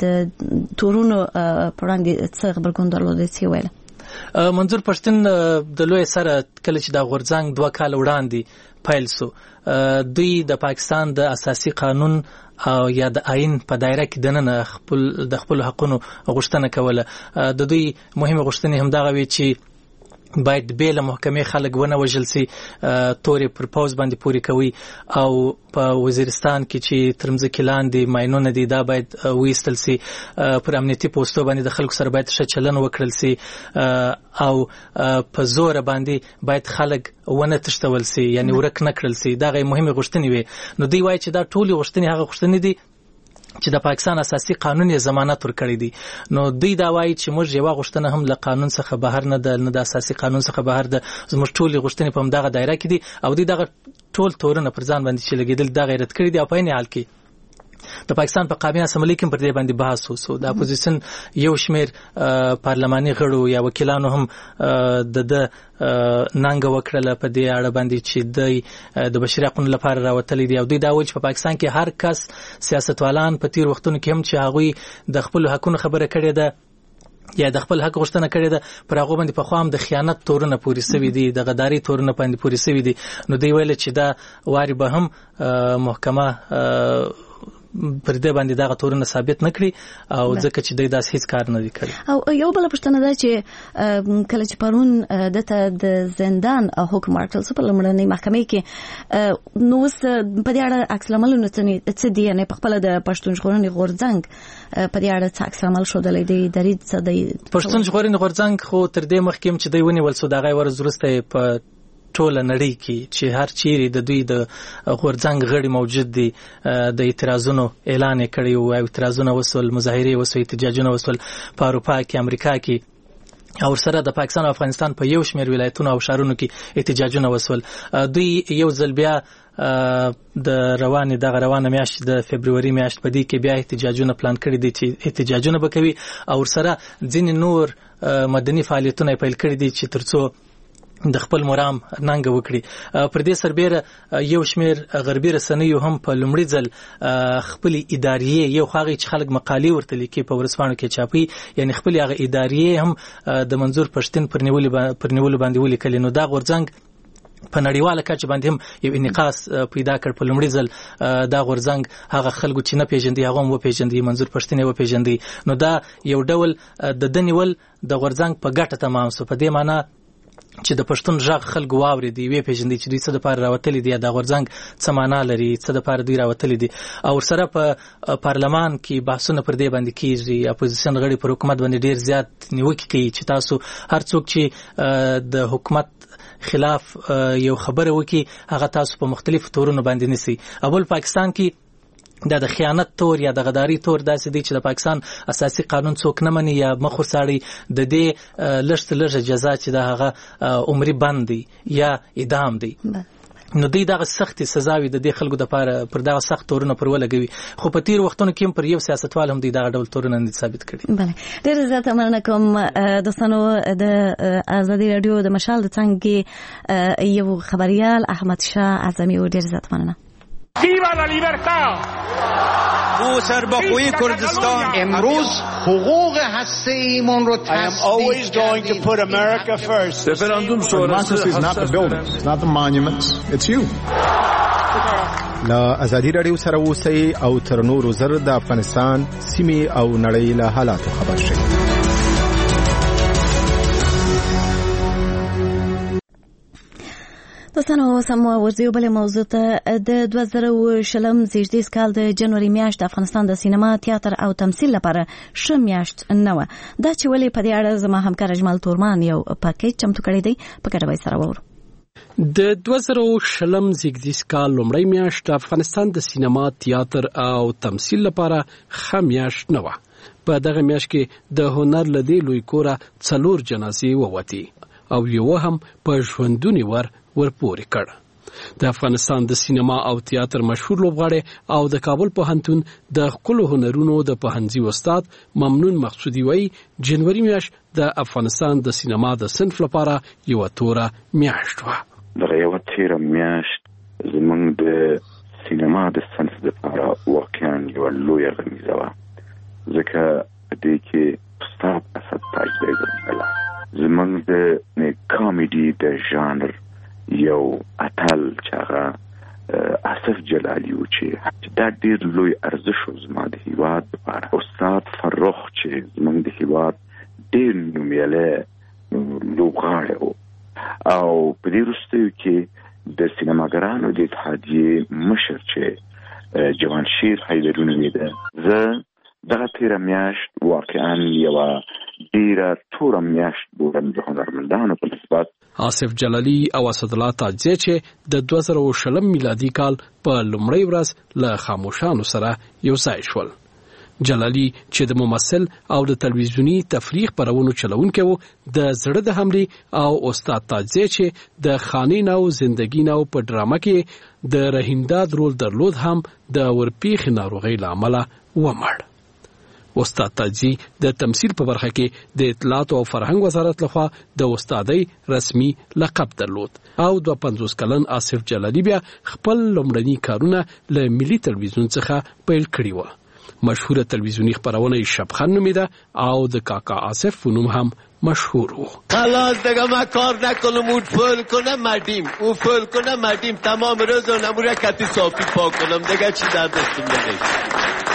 د تورونو په وړاندې څه غبرګون درلودی څه ویل منظور پښتین د لوی سره کله چې د غورځنګ 2 کال وړاندې پیل سو دوی د پاکستان د اساسي قانون او یا د آئین په دایره کې دننه د خپل حقونو غوښتنه کوله د دوی مهمه غوښتنې هم دغه وي چې باید بیل محکمې خلک ونه وژل سي تورې پر پوز باندې پوری کوي او په وزیرستان کې چې ترمځکې لاندې ماینونه دي دا باید ویستل سي پر امنیتي پوسټو باندې د خلکو سره باید ښه چلن وکړل سي او په زور باندې باید خلک ونه تشتول سي یعنی ورک نه کړل سي دا غي مهمه غوښتنې وي نو دوی وایي چې دا ټول غوښتنې هغه غوښتنې دي چې د پاکستان اساسي قانون یې ضمانت ورکړی دی نو دوی دا وایي چې موږ یو غوښتنه هم له قانون څخه بهر نه د اساسي قانون څخه بهر ده زموږ ټول غوښتنې په همدغه دایره کې دي او دوی دغه ټول تورونه پر ځان باندې چې لګیدل دا غیرت کړی دی او په عین حال کې د پاکستان په قابینه اسمبلی کې پر دې باندې بحث وسو د اپوزیشن یو شمیر پارلماني غړو یا وکیلانو هم د ننګ وکړه په دې اړه باندې چې د بشري حقوقو لپاره راوتلي دي او دوی دا وایي چې په پاکستان کې هر کس سیاستوالان په تیر وختونو کې هم چې هغوی د خپل حقوقو خبره کړې ده یا د خپل حق غوښتنه کړې ده پر هغه باندې په خو هم د خیانت تورونه پوری سوي دي د غداري تورونه باندې پوری سوي دي نو دوی ویل چې دا واري به هم محکمه پر دې باندې دا تورونه ثابت نکړي او ځکه چې دوی داس هیڅ کار نه وکړي او یو بل پښتنه ده چې کله چې پرون د زندان حکم ورکړل په لمړنۍ محکمې کې نو په دې اړه عکس العمل څه دی نه په خپل د پښتون ژغورنې غورځنګ په دې اړه څه عکس العمل شو د درید څه دی پښتون ژغورنې غورځنګ خو تر دې مخکې چې دوی ونیول سو دغه ورځ وروسته په ټول نړۍ کې چې هر چیرې د دوی د غورځنګ غړي موجود دي د اعتراضونو اعلان کړي او اعتراضونه وسول مظاهره وسول احتجاجونه وسول په اروپا کې امریکا کې او سره د پاکستان او افغانستان په یو شمېر ولایتونو او شهرونو کې احتجاجونه وسول دوی یو ځل بیا د روانه میاشت د فبرवरी میاشت په دې کې بیا احتجاجونه پلان کړي دي چې احتجاجونه وکوي او سره ځین نور مدني فعالیتونه پیل کړي دي چې ترڅو د خپل مرام ننګ وکړي پر دې سربېره یو شمیر غربي رسنیو هم په لومړي ځل خپل ادارې یو خاغي چې خلک مقالې ورته لیکي په ورسپانو کې چاپي یعنی خپل هغه ادارې هم د منظور پښتین پر نیولو باندې ولیکل نو دا غورځنګ په نړیواله کچه باندې هم یو انعکاس پیدا کړ په لومړي ځل دا غورځنګ هغه خلکو چې نه پیژندي هغه هم وپیژندي منظور پښتین یې وپیژندي نو دا یو ډول د دنیول د غورځنګ په ګټه تمام سو په دې معنی چې د پښتون ژغ خلکو واورېدي وی پیژندي چې دوی څه د پاره راوتلي دي د غورځنګ څه معنا لري څه د پاره دوی راوتلي دي او سره په پارلمان کې بحثونه پر دې باندې کیږي اپوزیشن غړي پر حکومت باندې ډیر زیات نیوکې کوي چې تاسو هر څوک چې د حکومت خلاف یو خبره وکي هغه تاسو په مختلفو تورونو باندې نسی اول پاکستان کې د خیانت تور یا د غداري تور داسې دی چې د پاکستان اساسي قانون څوک نه مني یا مخور ساړي د دې لږ جزا چې د هغه عمري بند دی یا اعدام دی نو دوی دغه سختي سزاوي د دې خلکو د پاره پر دغه سخت تورونه پر ولګوي خو په تیر وختونو کې پر یو سیاستوال هم دوی دغه ډول تورونه نه ثابت کړي بله ډېر زیات مننه کوم دوستانو د ازادي رادیو د مشال د څنګه یو خبريال احمد شاه اعظمي ډېر زیات مننه Viva la libertad! سرباخوی کردستان امروز حقوق هسته‌ایمون رو I am always going to put America first. Referendum sonrası is not the buildings, it's not the monuments, it's you. لا ازادي رادیو سره اوسئ او تر نورو زر د افغانستان سیمې او نړۍ له حالاتو خبر شئ. دوستانو سمو ورزيو بل موضوع ته د 2020 زیږدیز کال د جنوري میاشت د افغانستان د سینما تیاتر او تمثیل لپاره ش میاشت نه و دا چې ولې په دې اړه زما همکار اجمل تورمان یو پاکیج چمتو کړی دی په کډوي سره وور د 2020 زیږدیز کال لومړی میاشت د افغانستان د سینما تیاتر او تمثیل لپاره ښه میاشت نه و په دغه میاشت کې د هنر لدی لوی کوره 4 جنازې ووتی او یو هم په ژوندونی ورپورې کړ د افغانستان د سینما او تیاتر مشهور لوبغاړی او د کابل پوهنتون د خپل هنرونو د پوهنځي استاد ممنون مقصودی وای جنوري میاشت د افغانستان د سینما د صنف لپاره یو توره میاشت و دغه یو تیره میاشت زمونږ د سینما د صنف لپاره واقعا یو لوی غمیزه وه ځکه په دې کې استاد اسد تاج بیګم زمونږ د کامیډي د ژانر یو اتل چې هغه آصف جلالي و چې دا ډېر لوی ارزښت و زما د هیواد لپاره استاد فرخ چې زموږ د هیواد ډېر نومیالی لوبغاړی و او په دې وروستیو کې د سینماګرانو د اتحادیې مشر چې جوانشیر حیدري نومېده زه دغه تیره میاشت واقعا یوه ډېره توره میاشت بولم د هنرمندانو په نسبت آصف جلالی او اسدالله تاجزی چې د 2020 میلادي کال په لومړی ورځ له خاموشانو سره یو ځای شول. جلالی چې د ممثل او د تلویزیونی تفریح خپرونو چلوونکی و د زړه د حملې او استاد تاجزی چې د خاني نو زندگی نو په ډرامه کې د رحیمداد رول درلود هم د ورپیخ ناروغي لامل ومړ. استاد تاجزی د تمثیل په برخه کې د اطلاعات او فرهنګ وزارت لخوا د استادۍ رسمي لقب درلود او 52 کلن آصف جلالی بیا خپل لومړني کارونه له ملي تلویزیون څخه پیل کړي و. مشهور تلویزیونی خبرونه شبخان نومیده او د کاکا آصف فنوم هم مشهور و. خلاص دیگه من کار نکنم اون فل کنم مدیم تمام روز و نموره کتی صافی پاک کنم دیگه چی در دستم نمیشه.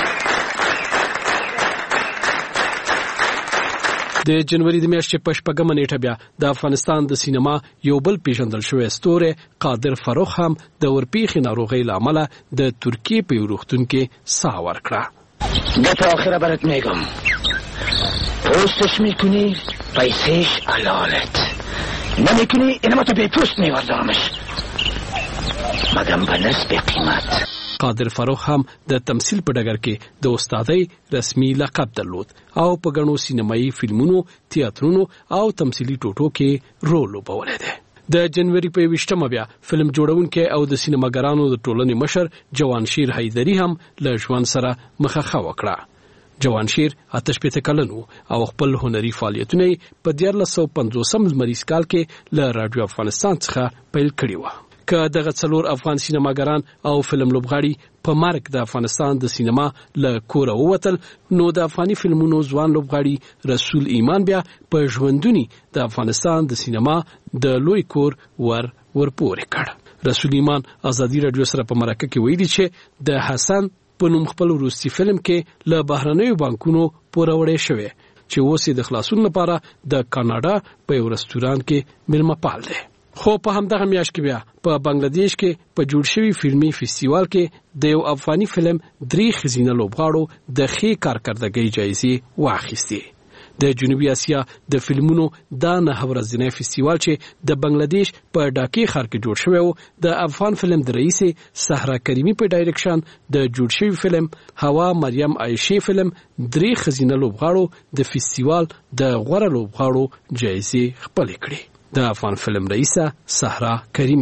د جنوري د میاشتې په شپږمه نیټه بیا د افغانستان د سینما یو بل پیژندل شوی ستوری قادر فروخ هم د ورپیخي ناروغۍ له امله د ترکیې په یو روغتون کې ساه ورکړه. دفعه آخره برات میگم پوستش میکنی پیسش علالت نمیکنی اینما تو بی پوست میوردمش مگم به نسب قیمت. قادر فروخ هم د تمثیل په ډګر کې د استادۍ رسمي لقب درلود او په غنو سینمایي فلمونو تیاترونو او تمثیلي ټوټو کې رول لوبولی دی. د جنوري په 20مه بیا فلم جوړونکی او د سینماګرانو د ټولنې مشر جوانشیر حیدري هم له ژوند سره مخه وکړه. جوانشیر 58 کلن او خپل هنري فعالیتونه په 1950 لمریز کال کې له رادیو افغانستان څخه پیل کړي و. که دغه 4 افغان سینماګران او فلم لوبغاړي په مرګ د افغانستان د سینما له کوره ووتل نو د افغاني فلمونو ځوان لوبغاړي رسول ایمان بیا په ژوندونی د افغانستان د سینما د لوی کور ورپورې کړ. رسول ایمان ازادي رادیو سره په مرکه کې ویلي چې د حسن په نوم خپل وروستي فلم کې له بهرنیو بانکونو پوروړی شوی چې اوس د خلاصون لپاره د کاناډا په یو رستوران کې مېلمه پال دی. خو په همدغه میاشت کې بیا په بنگلاديش کې په جوړ شوی فلمي فستیوال کې د یو افغاني فلم 3 خزینه لوبغاړو د ښې کارکردګۍ جایزې واخیستې. د جنوبي اسیا د فلمونو دا 9 ورځنی فستیوال چې د بنگلاديش په ډاکې ښار کې جوړ شوی و د افغان فلم د رئیس صحرا کریمی په ډایرکشن د جوړ شوی فلم هوا مریم عایشه فلم 3 خزینه لوبغاړو د فستیوال د غوړه لوبغاړو جایزې خپل کړې. د افغان فلم رئیسه صحرا کریمی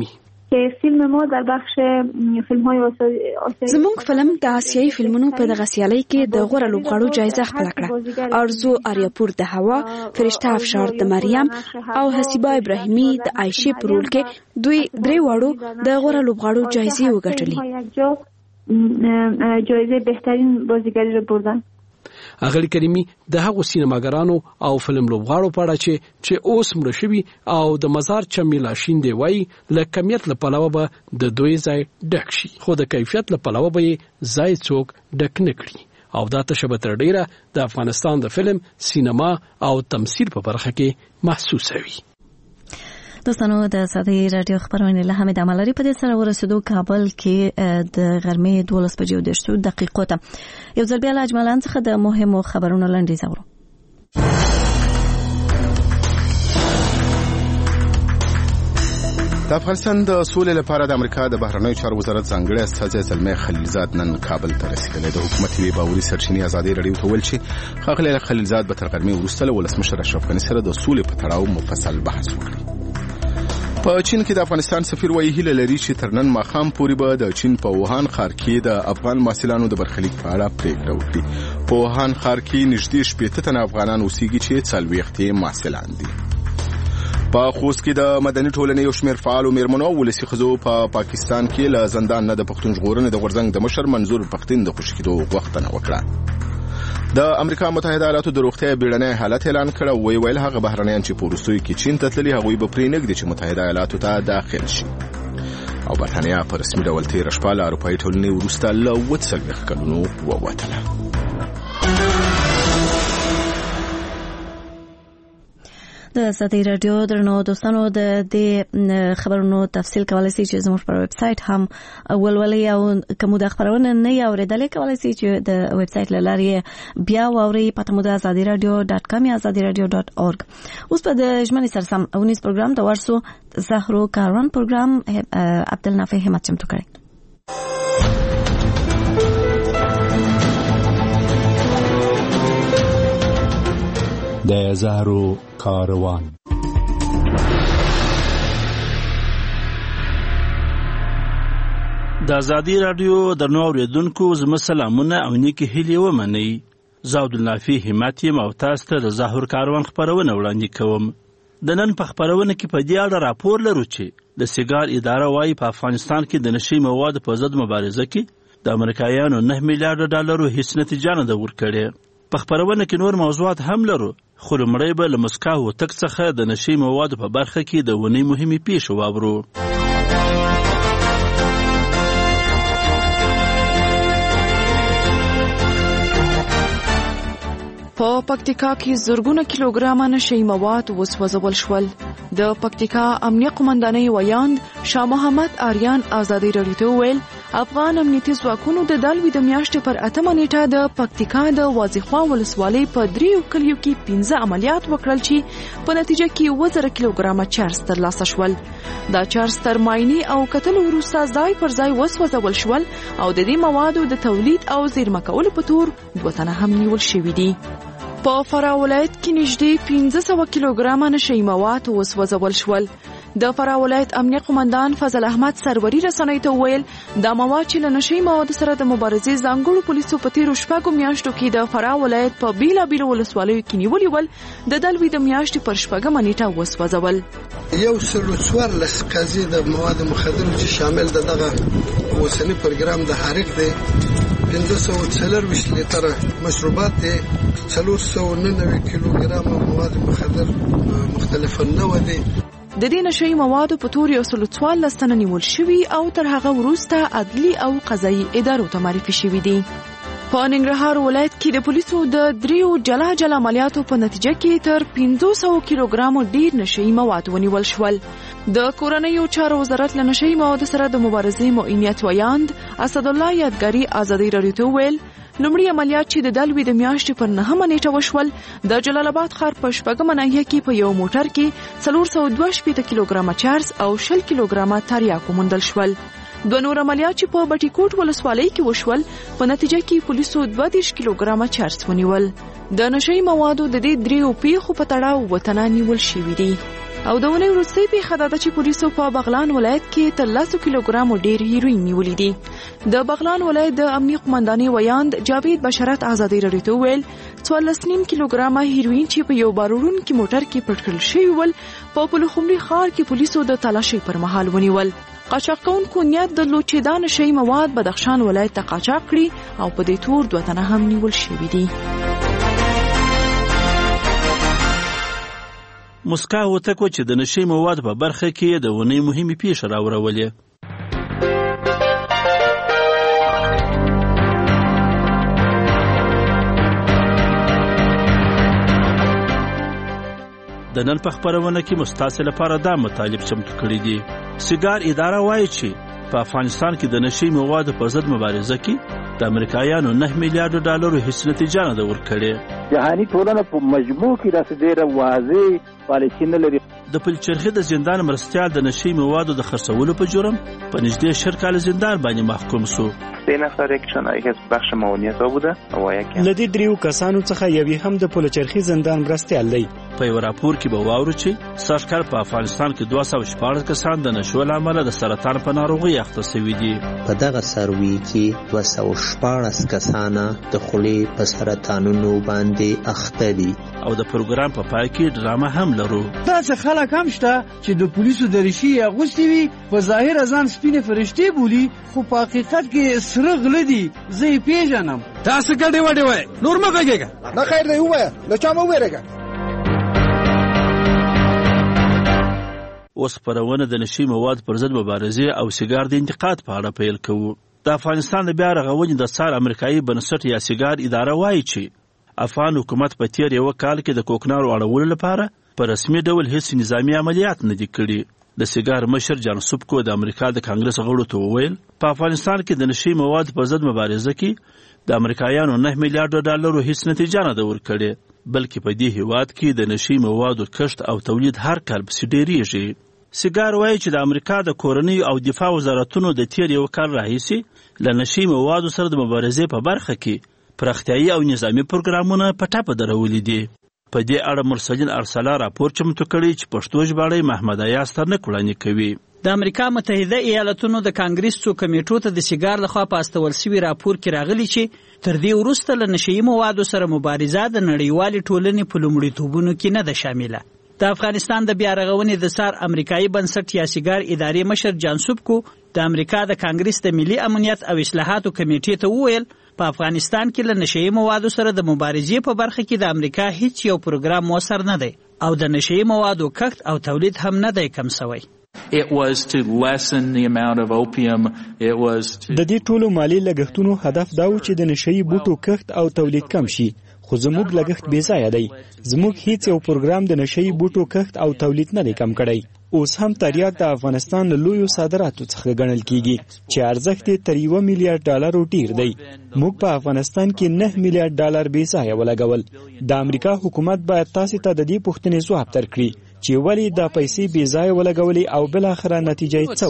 که فیلم ما در بخش فیلم‌های آسیایی زموږ فلم د آسیایي فلمونو په دغه سیالۍ کې د غوره لوبغاړو جایزه خپله کړه. ارزو آریاپور د هوا، فرشته افشار د مریم او حسیبه ابراهیمی د عایشې په رول کې دوی 3 واړو د غوره لوبغاړو جایزې وګټلې. جایزه بهترین بازیگری رو بردن. اغلی کریمی د هغو سینماګرانو او فلم لوبغاړو په اړه چې اوس مړه شوي او د مزار چمیلا شیندې وایي له کمیت له پلوه به د دوی ځای ډک شي، خو د کیفیت له پلوه به یې ځای څوک ډک نه کړي او دا تشه به تر ډیره د افغانستان د فلم، سینما او تمثیل په برخه کې محسوسه وي. دوستانو د سادي رادیو خبرونه له همې د عملري په دې سره ورسېدو کابل کې د غرمې 12:10 ته یو ځل بیا له اجمالان څخه د مهمو خبرونو لنډیز اورو. د افغانستان د سولې لپاره د امریکا د بهرنیو چارو وزارت ځانګړی استازی زلمي خلیلزاد نن کابل ته رسیدلی. د حکومت یوې باوري سرچینې ازادي رادیو ته ویل چې ښاغلی خلیلزاد به تر غرمې وروسته له ولسمشر اشرف غني سره د سولې په تړاو مفصل بحث وکړي. په چین کې د افغانستان سفیر وایي هیله لري چې تر نن ماښام پورې به د چین په ووهان ښار کې د افغان محصلانو د برخلیک په اړه پریکړه وکړي. په ووهان ښار کې نږدې 80 تنه افغانان اوسېږي چې 40 محصلان دي. په خوست کې د مدني ټولنې یو شمېر فعالو میرمنو او ولسي ښځو په پاکستان کې له زندان نه د پښتون ژغورنې د غورځنګ د مشر منظور پښتين د خوشي کېدو غوښتنه وکړه. د امریکا متحده ایالاتو د روغتیا بیړنی حالت اعلان کړ او ویل هغه بهرنیان چې په وروستیو کې چین ته تللي هغوی به پرې نږدي چې متحده ایالاتو ته داخل شي. او برتانیا په رسمي ډول تېره شپه له اروپایي ټولنې وروسته له 40 کلونو ووتله. د سادي رادیو درنو دوستانو د دې خبرونو تفصیل کولای شئ چې زموږ پر ویب سټ هم ولولئ او کوم د خبرونه نه اوریدلې کولای شئ چې د ویب سټ لاره بیا واورئ پته مو د azadiradio.com یا azadiradio.org. اوس په د ژمنې سره سم اونیز پروګرام د ورسو زهرو کاروان پروګرام عبدالنافع همت چمتو کړی. د زهرو کاروان. د آزادی رادیو د نو اوریدونکو زما سلامونه او نیکی هیلې ومنئ. زه عبدالنافع همت یم او تاسو ته د زهرو کاروان خبرونه وړاندې کوم. د نن په خبرونه کې په دې اړه راپور لرو چې د سیګار اداره وايي په افغانستان کې د نشي موادو په ضد مبارزه کې د امریکایانو 9 میلیارډ ډالرو هیڅ نتیجه نه ده ورکړې. په خبرونه کې نور موضوعات هم لرو، خو لومړی به له مسکا هوتک څخه د نشي موادو په برخه کې د ونې مهمې پیښې واورو. په پکتیکا کې زرګونه کیلوګرامه نشي مواد وسوځول شول. د پکتیکا امنیه قومندانۍ ویاند شاه محمد آریان آزادی رادیو ته ویل افغان امنیتي ځواکونو د دالوي د میاشتې پر 8 نیټه د پکتیکا د واځخوا ولسوالۍ په 3 کلیو کې 15 عملیات وکړل چې په نتیجه کې 1000 کیلوګرامه چارج ترلاسه شول. دا چارج تر مایني او کتلو وروسته ځای پر ځای وسوځول شول او د دې موادو د تولید او زیرمه کولو په تور 2 تنه هم نیول شوي دي. په فراه ولایت کې نږدې 1500 کیلوګرامه نشي مواد وسوځول شول. د فراه ولایت امنیه قومندان فضل احمد سروري رسنۍ ته ویل دا مواد چې له نشي مواد سره د مبارزې ځانګړو پولیسو په تیرو شپږو میاشتو کې د فراه ولایت په بیلابیلو ولسوالیو کې نیولي ول د دلوي د میاشتې پر 4 نیټه وسوځول. 114 قضیې د مواد مخدره چې شامل دغه اوسنی پروګرام د حرق دی 540 لیتره مشروبات دي 499 کیلوګرام مواد مخدر مختلف نوع دي. د دې نشي موادو په تور 114 تنه نیول شوي او تر هغه وروسته عدلي او قضایي ادارو ته معرفي شوي دي. په ننګرهار ولایت کې د پولیسو د 3 جلا عملیاتو په نتیجه کې تر 500 کیلوګرام ډیر نشي مواد ونیول شول. د کورنیو چارو وزارت له نشي مواد سره د مبارزې معینیت ویاند اسد الله یادګاری آزادی رادیو ته ویل لومړی عملیات چې د دلوي د میاشتې پر 9 نیټه وشول د جلال آباد ښار په 4 ناحیه کې په یو موټر کې 422 کیلوګرام چارج او 60 کیلوګرام تریاکو موندل شول. 2 نور عملیات چې په بټي کوټ ولسوالۍ کې وشول په نتیجه کې پولیسو 22 کیلوګرام چارج ونیول. د نشي موادو د دې 3 پیښو په تړاو وطن نیول شوي دي. او د ونې وروستۍ پیښه دا ده چې پولیسو په بغلان ولایت کې تر 10 کیلوګرامو ډیر هیروین نیولي دي. د بغلان ولایت د امنیه قومندانۍ ویاند جاوید بشارت ازادي رادیو ته ویل 14.5 کیلوګرامه هیروین چې په یو باروړونکي موټر کې پټ کړل شوی ول په پلخمري ښار کې پولیسو د تلاشۍ پر مهال ونیول. قاچاق کوونکو نیت درلود چې دا نشهیي مواد بدخشان ولایت ته قاچاق کړي او په دې تور 2 تنه هم نیول شوي دي. مسکا وتکو چې د نشهیي مواد په برخه کې د ونې مهمې پیښې راورولې. د نن په خپرونه کې مستاسې لپاره دا مطالب چمتو کړي دي. سیګار اداره وایي چې په افغانستان کې د نشهیي موادو په ضد مبارزه کې د امریکایانو 9 میلیارډ ډالرو هیڅ نتیجه نه ده ورکړې. جهاني ټولنه په مجموع کې داسې ډېره واضح پالیسي نه لري. د پلچرخي د زندان مرستیال د نشهیي موادو د خرڅولو په جرم په نږدې 10 کاله زندان باندې محکوم شو. 3 نفر یکی از بخش معاونیت بوده و یکی لدی دریو کسانو څخه یوی هم د پلچرخي زندان مرستیال دی. په یو راپور کې به واورو چې سږکال په افغانستان کې 214 کسان د نشو له امله د سرطان په ناروغۍ اخته شوي دي. په دغه سروي کې 214 کسانه د خولې په سرطانونو باندې اخته دي. او د پروګرام په پای کې ډرامه هم لرو. داسې خلک هم شته چې د پولیسو دریشي اغوستې وي په ظاهر ځان سپینې فرشتې بولي خو په حقیقت کې سره غله دي. زه یې پیژنم. تاسو ګډې وډې وایئ نور مه غږېږه. نه خیر دی ووایه له چا مه وویرېږه. اوس خپرونه د نشهیي مواد پر ضد مبارزې او سیګار د انتقاد په اړه پیل کوو. د افغانستان د بیا رغونې د څار امریکایي بنسټ یا سیګار اداره وایي چې افغان حکومت په تیر یو کال کې د کوکنارو اړولو لپاره په رسمي ډول هیڅ نظامي عملیات نه دي کړي. د سیګار مشر جان سوبکو د امریکا د کانګرس غړو ته وویل په افغانستان کې د نشهیي مواد پر ضد مبارزه کې د امریکایانو 9 میلیارډ ډالرو هیڅ نتیجه نه ده ورکړې، بلکې په دې هیواد کې د نشهیي موادو کښت او تولید هر کال پسې ډیریږي. سیګار وایي چې د امریکا د کورنۍ او دفاع وزارتونو د تیر یو کال راهیسې له نشهیي موادو سره د مبارزې په برخه کې پراختیایي او نظامي پروګرامونه په ټاپه درولي دي. په دې اړه مرسلین ارسلا راپور چمتو کړی چې پښتو ژباړی محمد ایاز ترنک وړاندې کوي. د امریکا متحده ایالتونو د کانګریس څو کمیټو ته د سیګار لخوا په استول شوي راپور کې راغلی چې تر دې وروسته له نشهیي موادو سره مبارزه د نړیوالې ټولنې په لومړیتوبونو کې نه ده شامله. د افغانستان د بیا رغونې د څار امریکایي بنسټ یا سیګار ادارې مشر جان سوبکو د امریکا د کانګریس د ملي امنیت او اصلاحاتو کمیټې ته وویل په افغانستان کې له نشهیي موادو سره د مبارزې په برخه کې د امریکا هیڅ یو پروګرام موثر نه دی او د نشهیي موادو کښت او تولید هم نه دی کم شوی. It was to lessen the amount of opium. It was to د دې ټولو مالی لګښتونو هدف دا و چې د نشهیي بوټو کښت او تولید کم شي، خو زموږ لګښت بې ځایه دی. زموږ هیڅ یو پروګرام د نشهیي بوټو کښت او تولید نه دی کم کړی. اوس هم تریاک د افغانستان له لویو صادراتو څخه ګڼل کیږي چې ارزښت یې تر 1 میلیارډ ډالرو ډیر دی. موږ په افغانستان کې 9 میلیارډ ډالر بې ځایه ولګول. د امریکا حکومت باید تاسو ته د دې پوښتنې ځواب درکړي چې ولې دا پیسې بې ځایه ولګولې او بالاخره نتیجه یې څه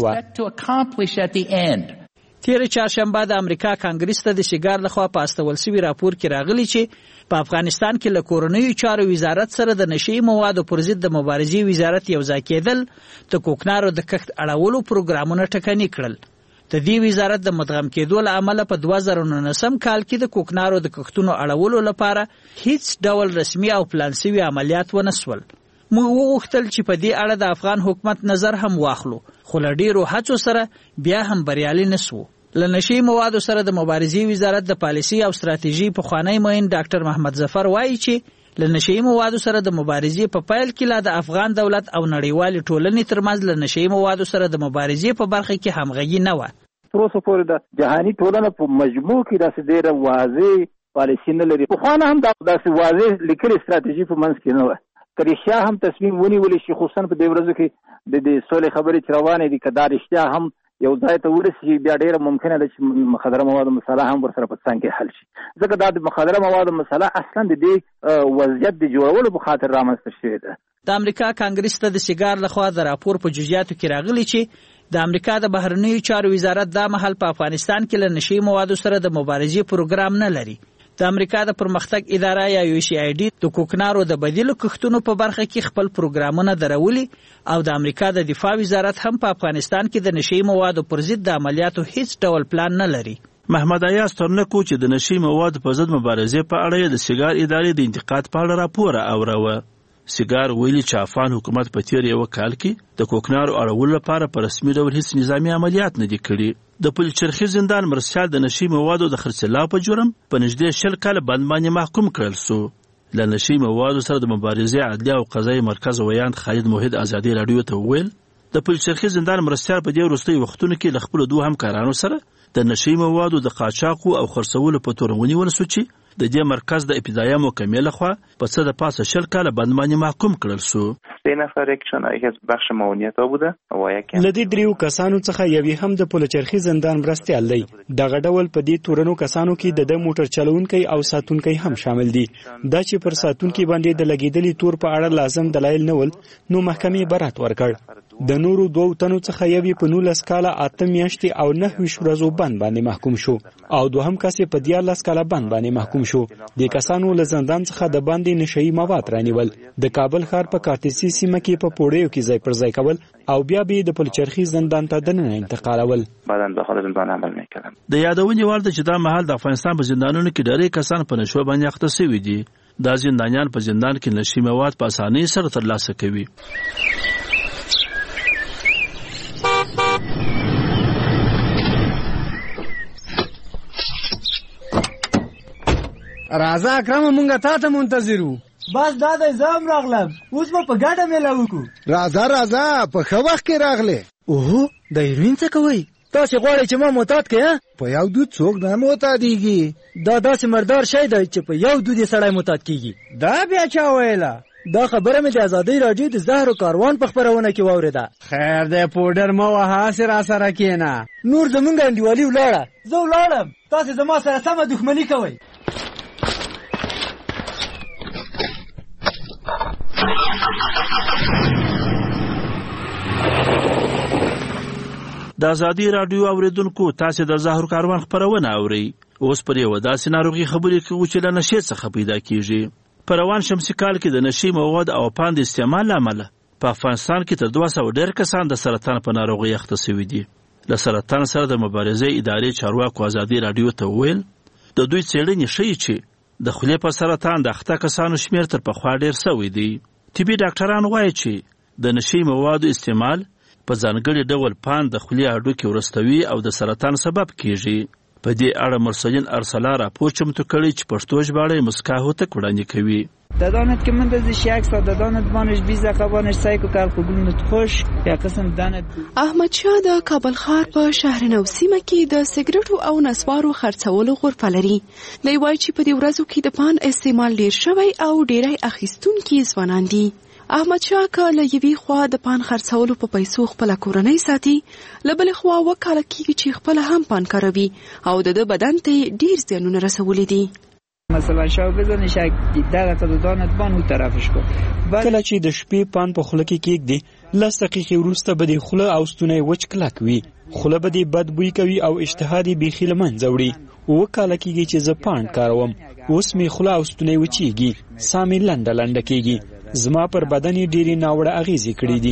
وه. تیر چهارشنبه د امریکا کانګریس ته د سیګار لخوا په استول شوي راپور کې راغلی چې په افغانستان کې له کورنیو چارو وزارت سره د نشهیي موادو پر ضد د مبارزې وزارت یوځای کېدل د کوکنارو د کښت اړولو پروګرامونه ټکني کړل. د دې وزارت د مدغم کېدو له امله په 2019 کال کې د کوکنارو د کښتونو اړولو لپاره هیڅ ډول رسمي او پلان شوي عملیات ونه سول. موږ وغوښتل چې په دې اړه د افغان حکومت نظر هم واخلو، خو له ډیرو هڅو سره بیا هم بریالي نه سوو. له نشهیي موادو سره د مبارزې وزارت د پالیسي او ستراتیژي پخوانی معین ډاکټر محمد ظفر وایي چې له نشهیي موادو سره د مبارزې په پیل کې لا د افغان دولت او نړیوالې ټولنې ترمنځ له نشهیي موادو سره د مبارزې په برخه کې همغږي نه وه. تر اوسه پورې د جهاني ټولنه په مجموع کې داسې ډېره واضح پالیسي نه لري. پخوانه هم داسې واضح لیکلې ستراتیژي په منځ کې نه وه. که رښتیا هم تصمیم ونیولی شي، خصوصا په دې ورځو کې د سولې خبرې چې روانې دي، که دا رښتیا هم یو ځای ته ورسي، بیا ډېره ممکنه ده چې مخدره موادو مسله هم ورسره په څنګ کې حل شي. ځکه دا د مخدره موادو مسله اصلا د دې وضعیت د جوړولو په خاطر رامنځته شوې ده. د امریکا کانګریس ته د سیګار لخوا د راپور په جزئیاتو کې راغلی چې د امریکا د بهرنیو چارو وزارت دا مهال په افغانستان کې له نشهیي موادو سره د مبارزې پروګرام نه لري. د امریکا د پرمختګ اداره یا USAID د کوکنارو د بدیلو کښتونو په برخه کې خپل پروګرامونه درولي او د امریکا د دفاع وزارت هم په افغانستان کې د نشئی موادو پر ضد د عملیاتو هیڅ ډول پلان نه لري. محمد ایاز ترنکو چې د نشئی موادو په ضد مبارزې په اړه د سیګار ادارې د انتقاد په اړه راپور اوروه. سیګار ویلي چې افغان حکومت په تیر یو کال کې د کوکنارو اړولو لپاره په رسمي ډول هیڅ نظامی عملیات نه دي کړي. د پلچرخي زندان مرسیال د نشئی موادو د خرڅلاو په جرم په نږدې 10 کاله بند باندې محکوم کړل سو. له نشئی موادو سره د مبارزې عدلیه او قضایي مرکز ویاند خالد موحد ازادي رادیو ته وویل د پلچرخي زندان مرسیال په دې وروستیو وختونو کې له خپلو دوه همکارانو سره د نشئی موادو د قاچاقو او خرڅولو په تور ونیول سو چې د دې مرکز د ابتدایي محکمې لخوا په څه د پاسه 10 کاله بند باندې محکوم کړل سو. 3 نفر یکشان از بخش معاونیت بوده و یکی لدی دریو کسانو څخه یوی هم د پلچرخي زندان مرستيال دی. دغه ډول په دې تورنو کسانو کې د موټر چلونکي او ساتونکي هم شامل دي. دا چې پر ساتونکي باندې د لګیدلي تور په اړه لازم دلایل نه ول نو محکمې برات ورکړ. د نورو دوه تنو څخه یوی په 19 کاله 8 میاشتې او 9 ورځې بند باندې محکوم شو او دوهم کس په 14 کاله بند باندې محکوم شو. د کسانو له زندان څخه د باندې نشئی مواد رانیول، د کابل ښار په کارتسي سیمه کې په پوړیو کې ځای پر ځای کول او بیا به د پلچرخي زندان ته دننه انتقالول. بعداً داخل زندان عمل میکردن. د یادونې وړ ده چې دا مهال د افغانستان په زندانونو کې ډېری کسان په نشو باندې اخته شوي دي. دا زندانیان په زندان کې نشئی مواد په اسانۍ سره ترلاسه کوي. راځه اکرم مونږه تا ته منتظر وو. بس دا د زام راغلم، اوس په ګډه میله وکړو. راځه په ښه وخت کې راغله. اوه د هیروین څه کوي؟ تاسو غواړئ چې ما معتاد کړئ؟ په یو دود څوک نه معتادیږي. دا داسې مردار شی دی چې په یو دود یې سړی معتاد کیږي. دا بیا چا ویله؟ دا خبره مې د ازادۍ راډیو د زهرو کاروان په خپرونه کې واورېده. خیر دی پوډر مه وهه، هسې راسره کښېنه. نور زمونږ انډیوالي ولاړه، زه ولاړم، تاسې زما سره سمه دښمني کوئ. د ازادي رادیو اوریدونکو تاسو د زهر کاروان خبرونه اورئ. اوس پر یو داسې ناروغي خبرې کوو چې له نشې څخه پیدا کیږي. په روان شمسي کال کې د نشئی مواد او پاند استعمال لامل په افغانستان کې تر 200 ډیر کسان د سرطان په ناروغي اخته شوي دي. د سرطان سره د مبارزې ادارې چارواکو ازادي رادیو ته وویل د دوی څېړنې ښیي چې د خولې په سرطان د اخته کسانو شمیر تر پخوا ډیر شوی دی. طبي ډاکټران وایي چې د نشئی موادو استعمال په ځانګړي ډول پاند د خولې هډوکي ورستوي او د سرطان سبب کیږي. په دې اړه مرسلین ارسلا راپور چمتو کړی چې پښتو ژباړه مسکا هوتک وړاندې کوي. دانت که من دزی شیک سا دانت بانش 20 دقیقه بانش سعی کار قبولنت خوش یا قسم دانت. احمد شاه د کابل ښار په شهر نو سیمه کې د سیګریټو او نسوارو خرڅولو غرفه لري. دی وایي چې په دې ورځو کې د پان استعمال ډیر شوی او ډیری اخیستونکي ځوانان دي. احمد شاه کله یوې خوا د پان خرڅولو په پیسو خپل کورنۍ ساتي، له بلې خوا وکاله کیږي چې خپل هم پان کاروي او د بدن ته ډیر زیانونه رسولي دي. مثلا شاو بزنی شک دغه ته دانت بان او طرفش کو کله چې د شپې پان په خوله کې کېږدي 10 دقیقې وروسته به د خوله او ستونی وچ کلک وي، خوله به د بد بوی کوي او اشتها دې بیخي له منځه وړي. وکاله کیږي چې زه پان کاروم، اوس مې خوله او ستونی وچیږي، ساه مې لنډه کیږي، زما پر بدن ډېرې ناوړه اغېزې کړې دي.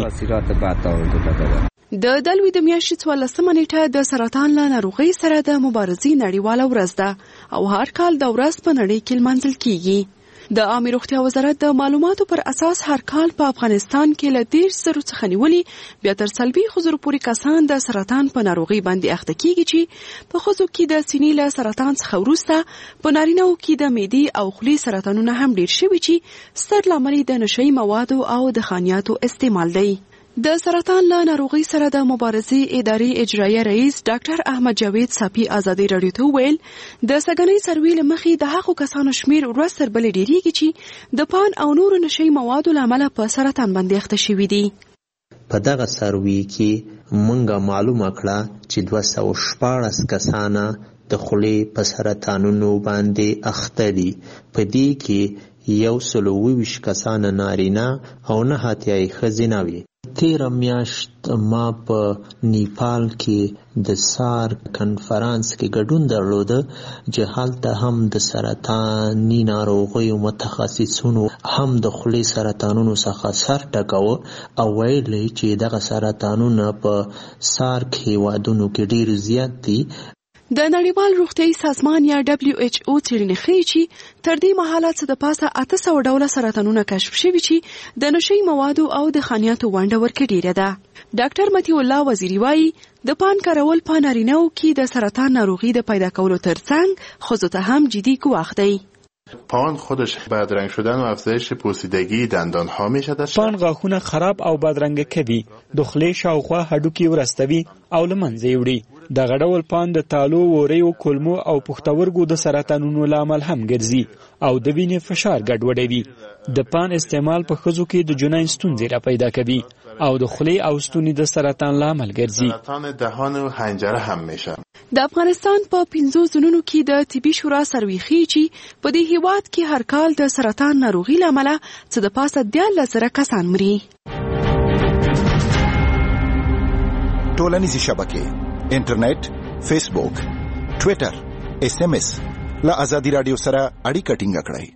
د دلوي د میاشتې 14 نیټه د سرطان له ناروغۍ سره د مبارزې نړیواله ورځ ده او هر کال د ورځ په نړۍ کې لمانځل کیږي. د عامه روغتیا وزارت د معلوماتو پر اساس هر کال په افغانستان کې له 10,000 څخه نیولې بیا تر 40,000 پورې کسان د سرطان په ناروغۍ باندې اخته کیږي چې په ښځو کې د سینې له سرطان څخه وروسته په نارینه‌و کې د معدې او خولې سرطانونه هم ډیر شوي چې ستر لامل د نشئی موادو او د خانیاتو استعمال دی. د سرطان له ناروغۍ سره د مبارزې ادارې اجرایه رئیس ډاکټر احمد جاوید صافي ازادي رادیو ته ویل د سګنۍ سروي له مخې د هغو کسانو شمیر ورځ تر بلې ډیریږي چې د پان او نورو نشئی موادو له امله په سرطان باندې اخته شوي دي. په دغه سروي کې مونږه معلومه کړه چې 214 کسانه د خولې په سرطانونو باندې اخته دي. په دې کې 120 کسان نارینه او 9 اتیاي ښځینه وي. تیر میاشت ما په نیپال کې د سار کنفرانس کې ګډون درلوده چې هلته هم د سرطاني ناروغیو متخصصونو هم د خولې سرطانونو څخه سر ټکاوه او ویل چې دغه سرطانونه په سارک هیوادونو کې ډیر زیات دي. د نړیوال روغتیايي سازمان یا WHO څېړنې ښیي چې تر دې مهاله څه د پاسه 800 ډوله سرطانونه کشف شوي چې د نشهیي موادو او د خانیاتو ونډه ورکې ډیره ده. ډاکټر مطیع الله وزیری وایي د پان کارول په نارینه‌و کې د سرطان ناروغي د پیدا کولو ترڅنګ ښځو ته هم جدي ګواښ دی. پان خودش بدرنگ شدن و افزایش پوسیدگی دندان ها می شود. پان غاښونه خراب او بدرنګ کوي، د خولې شاوخوا هډوکي ورستوي او له منځه وړي. د غډول پان د تالو، وریو، کولمو او پښتورګو د سرطانونو لامل هم ګرځي او د وینې فشار ګډوډوي. د پان استعمال په ښځو کې د جنین ستونزې را پیدا کوي او د خولې او ستوني د سرطان لامل ګرځي. سرطان دهان و حنجره هم میشه. د افغانستان په 15 ځایونو کې د طبي شورا سروې ښیي چې په دې هیواد کې هر کال د سرطان ناروغي له امله څه د پاسه 13,000 کسان مري. ټولنیزې شبکې، انټرنیټ، فیسبوک، ټویټر، SMS له ازادي رادیو سره اړیکه ټینګه کړئ.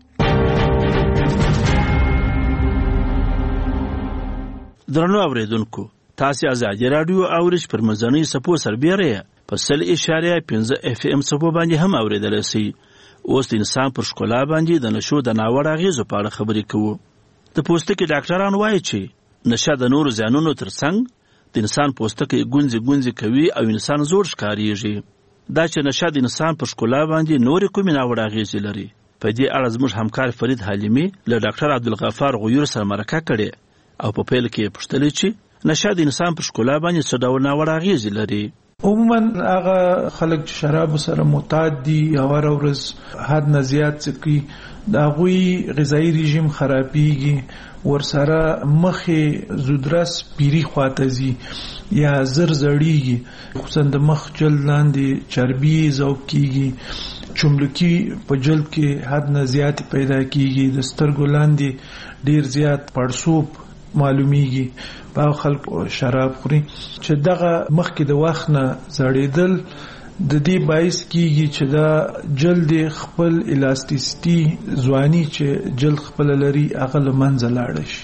درنو اوریدونکو، تاسو ازادي رادیو اورئ پر مزنی سپو سربېره په 100.5 FM سپو باندې هم اوریدلای شئ. اوس د انسان پر ښکلا باندې د نشو د ناوړه اغېزو په اړه خبرې کوو. د پوستکي ډاکټران وایي چې نشه د نورو زیانونو ترڅنګ د انسان پوستکی ګونځي کوي او انسان زوړ ښکارېږي. دا چې نشه د انسان پر ښکلا باندې نورې کومې ناوړه اغېزې لري. په دې اړه زموږ همکار فرید حلیمي له ډاکټر عبدالغفار غیور سره مرکه کړې او په پیل کې پوښتلې چې نشه د انسان پر ښکلا باندې څه ډول ناوړه اغېزې لري. عموما هغه خلک چې شراب سره معتاد دي او هر ورځ حد نه زیات څکي، د هغوی غذایی رژیم خرابېږي، ورسره مخې زودرس پیری خواته ځي یا زر زړیږي، خصوصا د مخ جلد لاندې چربي ذوب کېږي، چملکي په جلد کې حد نه زیات پیدا کېږي، د سترګو لاندې ډیر زیات پړسوب معلومیږي. په خلکو شراب خوري چې دغه مخکې د وخت نه زړېدل د دې باعث کیږي چې دا جلد خپل الاستیسټي ځواني چې جلد خپل لري هغه له منځه لاړ شي.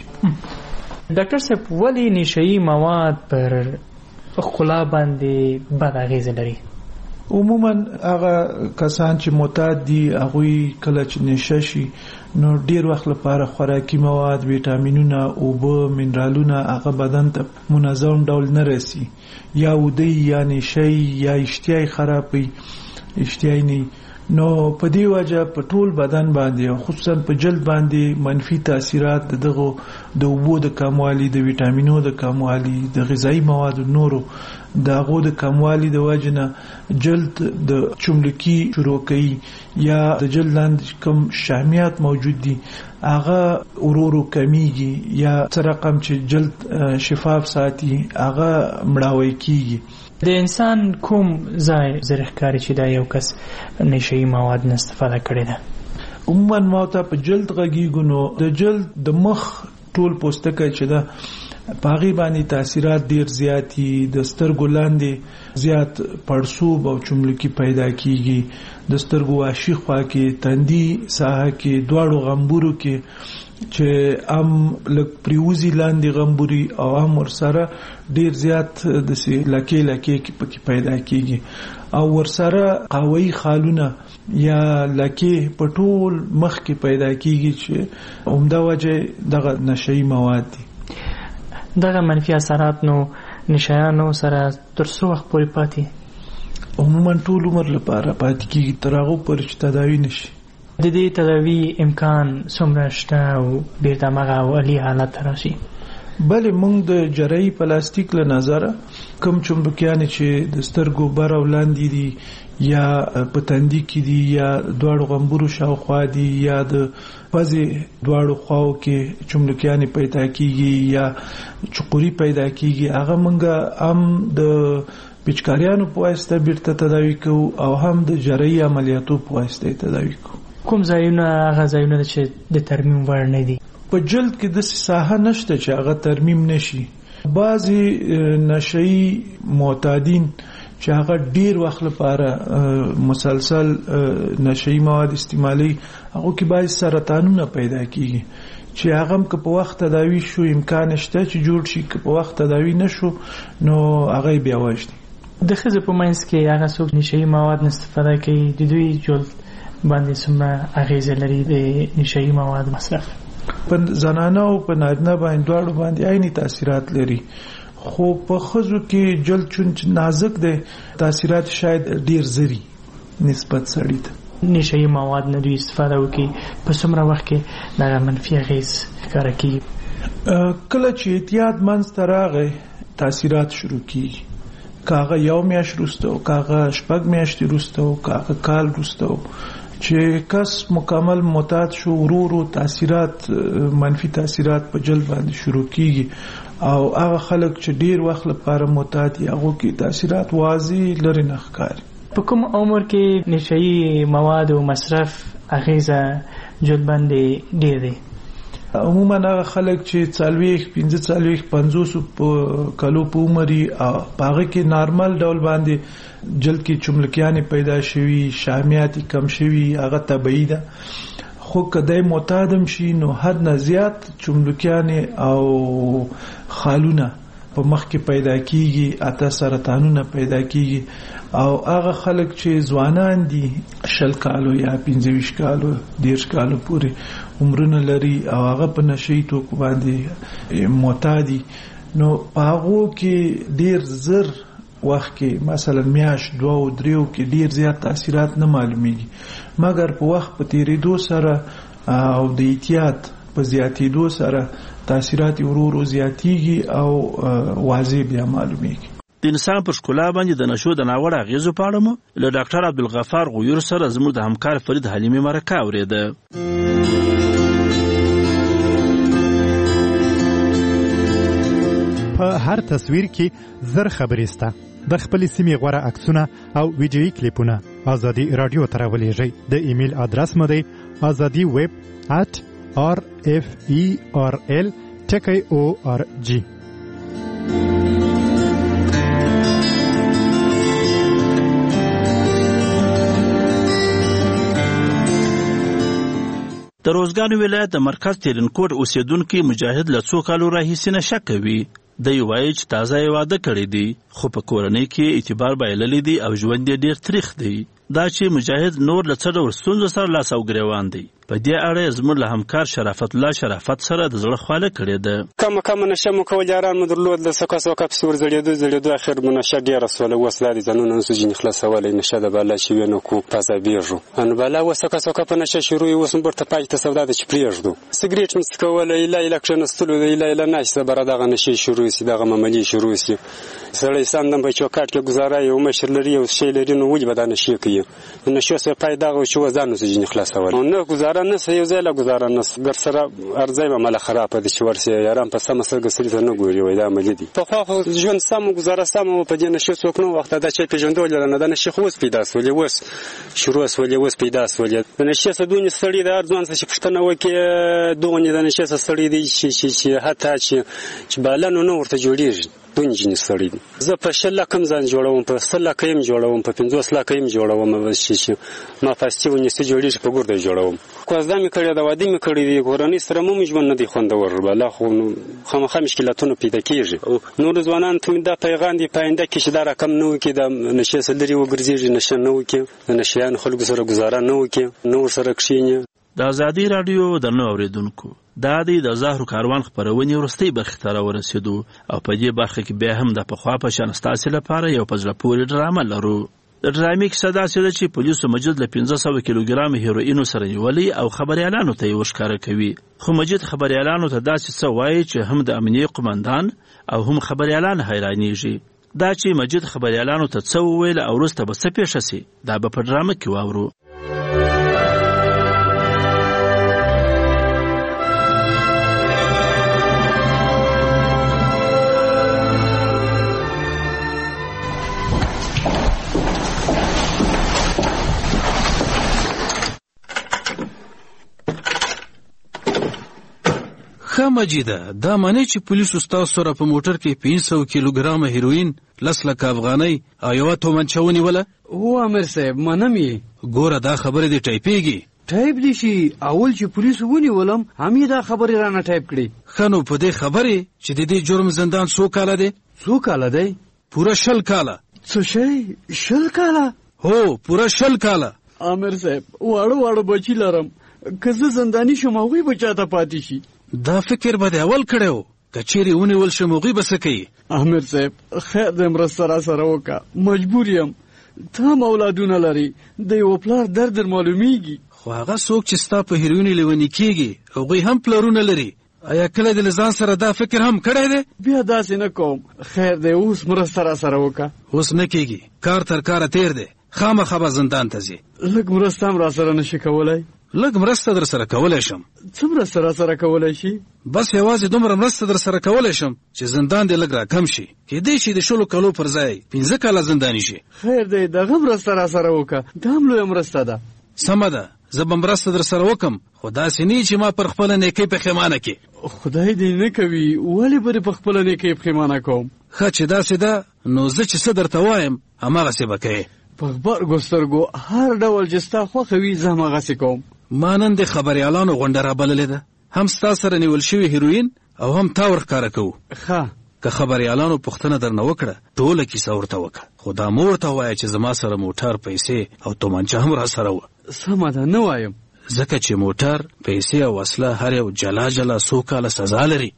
ډاکټر صاحب، ولې نشهیي مواد پر ښکلا باندې بد اغېزه لري؟ عموما هغه کسان چې معتاد دي هغوی کله چې نشه شي نو ډیر وخت لپاره خوراکي مواد، ویټامینونه، اوبه، منرالونه هغه بدن ته منظم ډول نه رسي، یا ودی یا نشي یا اشتهای خرابوي، اشتهای نه. نو په دې وجه په ټول بدن باندې او خصوصا په جلد باندې منفي تاثیرات دغه د اوبو د کموالي، د ویټامینونو د کموالي، د غذایی موادو نورو دغه د کموالي د وجنه جلد د چملکی شروع کوي یا د جلد لاندې کوم شحمیات موجود دي هغه ورورو کمیږي یا څه رقم چې جلد شفاف ساتي هغه مړاوی کیږي. د انسان کوم ځای زرخکاری چې دا یو کس نشهیي مواد نه استفاده کړی ده؟ عموما ما ته په جلد غږیږو نو د جلد د مخ ټول پوستکی چې ده پاغي باندې تاثیرات ډیر زیاتی، د سترګو لاندې زیات پړسوب او چملکی پیدا کیږي، د سترګو واشي خوا کې، تندي ساحه کې، دواړو غمبورو کې چې لک پریوزی لاندې غمبوري او ورسره ډیر زیات د لکې پکې پیدا کیږي او ورسره قهوه‌ای خالونه یا لکې په ټول مخ کې پیدا کیږي چې عمده وجه دغه نشهیي مواد دي. دغه منفي اثرات نو نشایانو سره تر څو وخت پورې پاتې؟ عموما ټول عمر لپاره پاتې کیږي تر هغه پورې چې تداوی نشي. د دې تداوی امکان څومره شته او بیرته مغه اولی حالت راشي؟ بلې موږ د جراحي پلاستیک له نظره کوم چمبکیان چې د سترګو بر او لاندې دي یا په تندي کې دي یا دواړو غمبورو شاوخوا دي یا د پزې دواړو خواو کې چمبکیان پیدا کیږي یا چقوري پیدا کیږي، هغه موږ هم د پچکاریانو په واسطه بیرته تداوی کوو او هم د جراحي عملیاتو په واسطه تداوی کوو. کوم ځایونه هغه ځایونه چې د ترمیم وړ نه دي؟ په جلد کې د ساحه نشته چې هغه ترمیم نشي. بعضی نشئی معتادین چې هغه ډیر وخت لپاره مسلسل نشئی مواد استعمالي هغه کې باعث سرطانونه پیدا کیږي چې هغه که په وخت تداوی شو امکان شته چې جوړ شي که په وخت تداوی نشو نو هغه بیا وژني د ښځو په منځ کې هغه څوک نشئی مواد استفاده کوي د دوی جلد باندې څومره اغیزه لري د نشئی مواد مصرف په زنانه او په نارینه باندې دواړو باندې عیني تاثیرات لري خو په ښځو کې جلد چون نازک دی تاثیرات شاید ډیر زری نسبت سړی ته نشئی مواد نه دوی استفاده وکړي په څومره وخت کې دا منفي اغیز ښکاره کیږي کله چې اعتیاد منځته راغی تاثیرات شروع کیږي کاغه یو میاشت وروسته او کاغه شپږ میاشتې وروسته او کاغه کال وروسته چې کس مکمل معتاد شو ورو تاثیرات منفي تاثیرات په جلد باندې شروع کیږي او هغه خلک چې ډیر وخت لپاره معتاد دي هغه کې تاثیرات واضح لري نه ښکاري په کوم عمر کې نشئی مواد او مصرف اغیزه جلد باندې ډیر دی عموما هغه خلک چې 40 50 کلو په عمر هغه کې نارمل ډول باندې جلد کې چملکیانې پیدا شوي شامیات کم شوي هغه طبيعي ده خو کله معتادم شي نو حد نه زیات چملکیانې او خالونه په مخ کې پیدا کیږي اته سرطانونه پیدا کیږي او هغه خلک چې ځوانان دي 20 کالو یا 25 کالو 10 کالو پورې عمرونه لري او هغه په نشئی توکو باندې معتادي نو هغه کې ډیر زر وخت کې مثلا میاش 2 او 3 کې ډیر زیات تاثیرات نه معلومیږي مګر په وخت په تیریدو سره او د احتیاط په زیاتیدو سره تاثیرات ورو زیاتیږي او واضح بیا معلومیږي د انسان پر ښکلا باندې د نشو د ناوړه اغیزو په اړه مو له ډاکټر عبدالغفار غویر سره زموږ د همکار فرید حلیمي مرکه اورېده په هر تصویر کې زر خبرې سته د خپلې سیمې غوره عکسونه او ویډیویي کلیپونه ازادي رادیو ته راولېږئ د ایمیل ادرس مو دی azadi@rferl.org د روزګان ولایت د مرکز تیرنکوټ اوسیدونکو مجاهد له څو کالو راهیسې نشه کوي دی وایي چې تازه یې واده کړی دی خو په کورنۍ کې اعتبار بایللی دی او ژوند یې ډېر تریخ دی دا چې مجاهد نور له څه ډول ستونزو سره لاس او ګریوان دی په دې اړه زموږ له همکار شرافت الله شرافت سره د زړه خواله کړې ده کم نشه مو کول یاران مو درلود له سکه پسې ورزړېدو اخر مو نشه ډېره سوله اوس لا دې ځانونه نسو ځینې خلاصولی نشه د بالا چې وینو کو پازابېږو نو بالا اوس سکه په نشه شروع اوس مو ورته پای ته سودا ده چې پرېږدو سګرېټ مو څکولی ایله کښېنستلو د ایله ناشته بره دغه نشې شروع سي دغه معاملې شروع سي سړی ساندم په چوکاټ کې ګزاره یو مشر لري یو شی لري نو ولې به دا نشې کوي نشو سره پای دغه چې وزن نسو ځینې خلاصول نو ګزاره نه یو ځای له ګزاره نه ګر سره ارزای به مله خراب دي چې ورسې یاران په سم سره ګسري ته نه ګوري وای دا عملي دي په خو ژوند سم ګزاره سم په دې نشو څوک نو وخت دا چې پیژندول نه دا نشي خو پیدا سولې وس شروع سولې وس پیدا سولې نشي سدونی سړی د ارزان څه پښتنه وکي دونی د نشي سړی دی چې حتی چې بالانو نو ورته جوړیږي دونی سړی زه په شل کم ځان جوړوم په سل کم جوړوم په 50 لک کم جوړوم ما فاستیونی سې جوړیږي په ګورده جوړوم کوزدا می کړی دا وادي می کړی دی کورنۍ سره مو ژوند نه دی خوندور بل خو خامخا مشکلاتونه پیدا کیږي نور ځوانان ته دا پیغام دی پاینده کې چې دا رقم نو کې د نشه سلري وګرځي نشه نو کې نشيان خلکو سره گزاره نو کې نور سره کښینه د ازادي رادیو د نو اوریدونکو دا د زهرو کاروان خبرونه ورستي برخه ته ورسېدو او په دې برخه کې به هم د پخوا په شان ستاسو لپاره یو پزله پوری ډرامه لرو د ډرامې کیسه داسې ده چې پولیسو مجید له 500 کیلوګرام هیروئین سره نیولې او خبريالانو ته یې وښکاره کوي خو مجید خبريالانو ته داسې څه وایي چې هم د امنیه قومندان او هم خبريالان حیرانېږي دا چې مجید خبريالانو ته څه وویل او وروسته به څه پیښه شي دا به په ډرامه کې واورو ښه یا مجیده دا معنی چې پولیسو ستاسو سره په موټر کې 500 کیلوګرام هیروین 10 لک افغانۍ او یو تومنچه ونیوله؟ هو امیر صاحب منم یې. ګوره دا خبره دې ټایپېږي. ټایپ دي شي اول چې پولیسو ونیولم هم دا خبرې رانه ټایپ کړې. ښه نو په دې خبرې چې د دې جرم زندان څو کاله دی؟ څو کاله دی؟ پوره 20 کاله. څه شی 20 کاله؟ هو پوره 20 کاله. امیر صاحب واړه بچی لرم که زه زندانی شم هغوی به چاته پاتې شي. دا فکر به دې اول کړی و که چیرې ونیول شم هغوی به څه کوي؟ امیر صاحب خیر دې مرسته راسره وکړه مجبور یم. ته هم اولادونه لري د یو پلار درد معلومیږي. خو هغه څوک چې ستا په هیروین لیونی کېږي هغوی هم پلرونه لري. آیا کله دې له ځان سره دا فکر هم کړی دی؟ بیا داسې نه کوم. خیر دی اوس مرسته راسره وکړه. اوس نه کېږي کار تر کاره تیر دی. خامخا به زندان ته ځې. لږ مرسته هم راسره نشي کولی؟ لږ مرسته در سره کولی شم. څه مرسته راسره کولی شي؟ بس یوازې دومره مرسته در سره کولی شم چې زندان دې لږ راکم شي. کېدای شي د 20 کالو پر ځای 15 کاله زنداني شي. خیر دی دغه مرسته راسره وکړه. دا هم لویه مرسته ده. سمه ده زه به مرسته در سره وکم خو داسې نه چې ما پر خپله نیکۍ پښیمانه کړي. خدای دې نه کوي ولې به دې په خپله نیکۍ پښیمانه کوم؟ ښه چې داسې ده نو زه چې څه درته وایم هماغسې به کوې. په غبرګو سترګو هر ډول چې ستا خوښه وي زه هماغسې کوم. ما نن د خبریالانو غونډه رابللې ده. هم ستا سره نیول شوي هیروین او هم تا ورښکاره کوو. ښه که خبریالانو پوښتنه درنه وکړه ټوله کیسه ورته وکړه. خو دا مو ورته ووایه چې زما سره موټر پیسې او تومانچه هم راسره وه. سمه ده نه وایم. ځکه چې موټر پیسې او وسله هر یو جلا جلا 100 کاله سزا لري.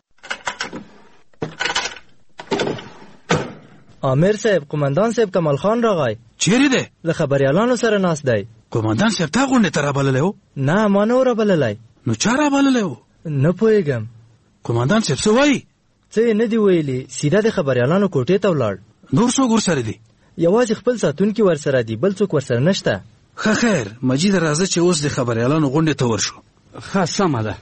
امیر صاحب قومندان صاحب کمال خان راغی. چیرې دی؟ له خبریالانو سره ناست دی. قومندان صاحب تا غونډې ته رابللی و؟ نه ما نه و رابللی. نو چا رابللی و؟ نه پوهېږم. قومندان صاحب څه وایي؟ څه یې نه دي ویلي. سیده د خبریالانو کوټې ته ولاړ. نور څوک ورسره دي؟ یوازې خپل ساتونکي ورسره دي بل څوک ورسره نشته. ښه خیر مجید راځه چې اوس د خبریالانو غونډې ته ورشو. ښه سمه ده.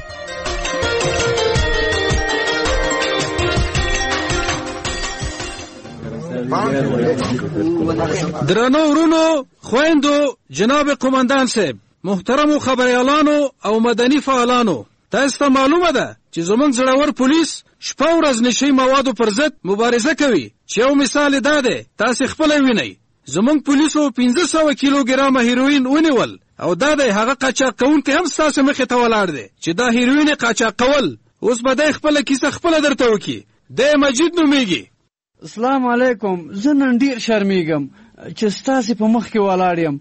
درنو ورونو خویندو جناب قومندان صاحب محترمو خبریالانو او مدني فعالانو تاسو ته معلومه ده چې زمونږ زړور پولیس شپه ورځ نشي موادو پر ضد مبارزه کوي. چې یو مثال دا دی تاسو خپل وینئ زمونږ پولیسو 1500 کیلوګرام هیروین ونیول او دا د هغه قاچاق کوونکی هم ستاسو مخې ته ولاړ دی چې دا هیروین قاچاق کول. اوس به د خپل کیسه خپل درته وکي. د مجید نومېږي. السلام علیکم. زه نن ډیر شرمیږم چې ستاسو په مخ کې ولاړ یم.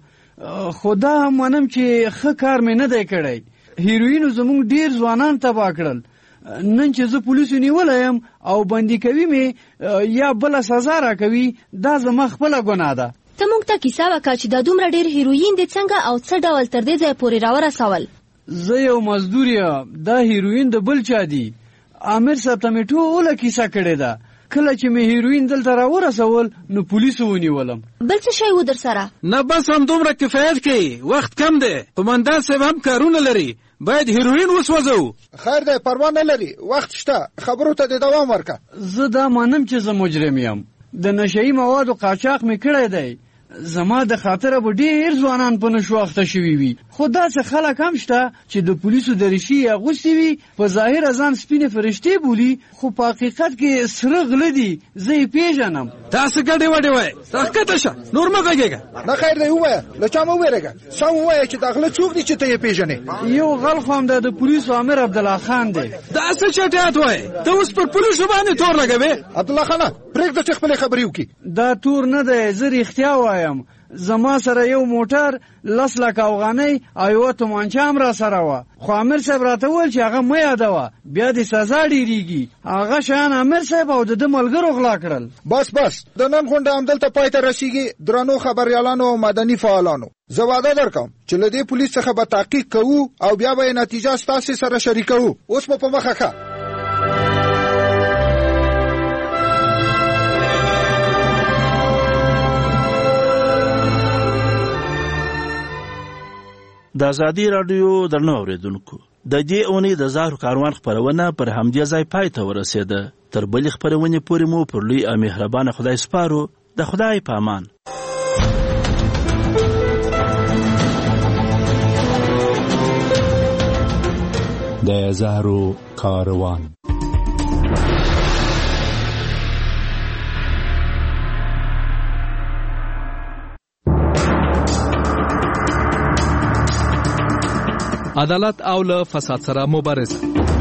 خدا هم منم چې ښه کار مې نه دی کړی. هیروینو زموږ ډیر ځوانان تباه کړل. نن چې زه پولیسو نیولی یم او بندي کوي مې یا بله سزا راکوي دا زما خپله ګناه ده. ته موږ ته کیسه وکړه چې دا دومره ډیر هیروین دې څنګه او څه ډول تر دې ځای پورې راورسول؟ زه یو مزدور یم. دا هیروین د بل چا دي. امیر صاحب ته مې ټوله کیسه کړې ده. کله چې مې هیروین دلته راورسول نو پولیسو ونیولم. بل څه شی و در سره؟ نه بس هم دومره کفایت کوي. وخت کم دی. قومندان صاحب هم کارونه لري. باید هیروین وسوځو. خیر دی پروا نه لري. وخت شته خبرو ته د دوام ورکه. زه دا منم چې زه مجرم یم. د نشهیي موادو قاچاق مې کړی دی. زما د خاطره به ډیر ځوانان په نشو اخته شوي وي. خو داسې خلک هم شته چې د پولیسو دریشي اغوستې وي په ظاهره ځان سپینې فرشتې بولي خو په حقیقت کې سره غله دي. زه یې پیژنم. تاسو ګډې وډې وایئ. راښکته شه نور مه غږېږه. نه خیر دی ووایه له چا مه وېرېږه. سم ووایه چې دا غله څوک دي چې ته یې پیژنې؟ یو غل خو همدا د پولیسو امیر عبدالله خان دی. دا څه چټیات وایې؟ ته اوس پر پولیسو باندې تور لګوې؟ عبدالله خانه پرېږده چې خپلې خبرې وکړي. دا تور نه دی. زه رښتیا وایم. زما سره یو موټر 10 لک افغانۍ او یو تومانچه هم را سره وه. خو امیر صاحب راته وویل چې هغه مه یادوه بیا د سزا ډېرېږي. هغه شیان امیر صاحب او د ده ملګرو غلا کړل. بس د نن غونډه همدلته پای ته رسیږي. درنو خبریالانو او مدني فعالانو زه وعده درکوم چې له دې پولیس څخه به تحقیق کوو او بیا به یې نتیجه ستاسې سره شریکوو. اوس مو په مخه ښه. د ازادي راډیو درنو اوریدونکو د دې اونۍ د زهرو کاروان خپرونه پر همدې ځای پای ته ورسېده. تر بلې خپرونې پورې مو پر لوی او مهربانه خدای سپارو. د خدای په امان. د زهرو کاروان. عدالت او له فساد سره مبارزه.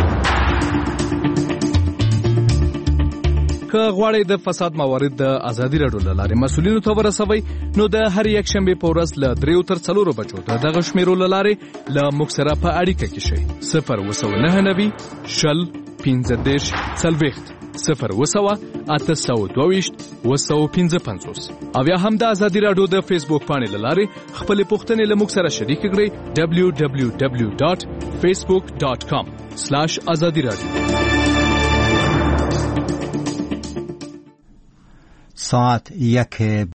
که غواړئ د فساد موارد د ازادي راډیو له لارې مسؤلینو ته ورسوئ نو د هر یک شنبې په ورځ له 3 تر 4 بجو د دغه شمیرو له لارې له موږ سره په اړیکه کې شئ. 029 شل 15 40 0 او یا هم د ازادي راډیو د فیسبوک پاڼې له لارې خپل پوښتنې له موږ سره شریک کړئ. www.facebook.com/azadiradio. ساعت 1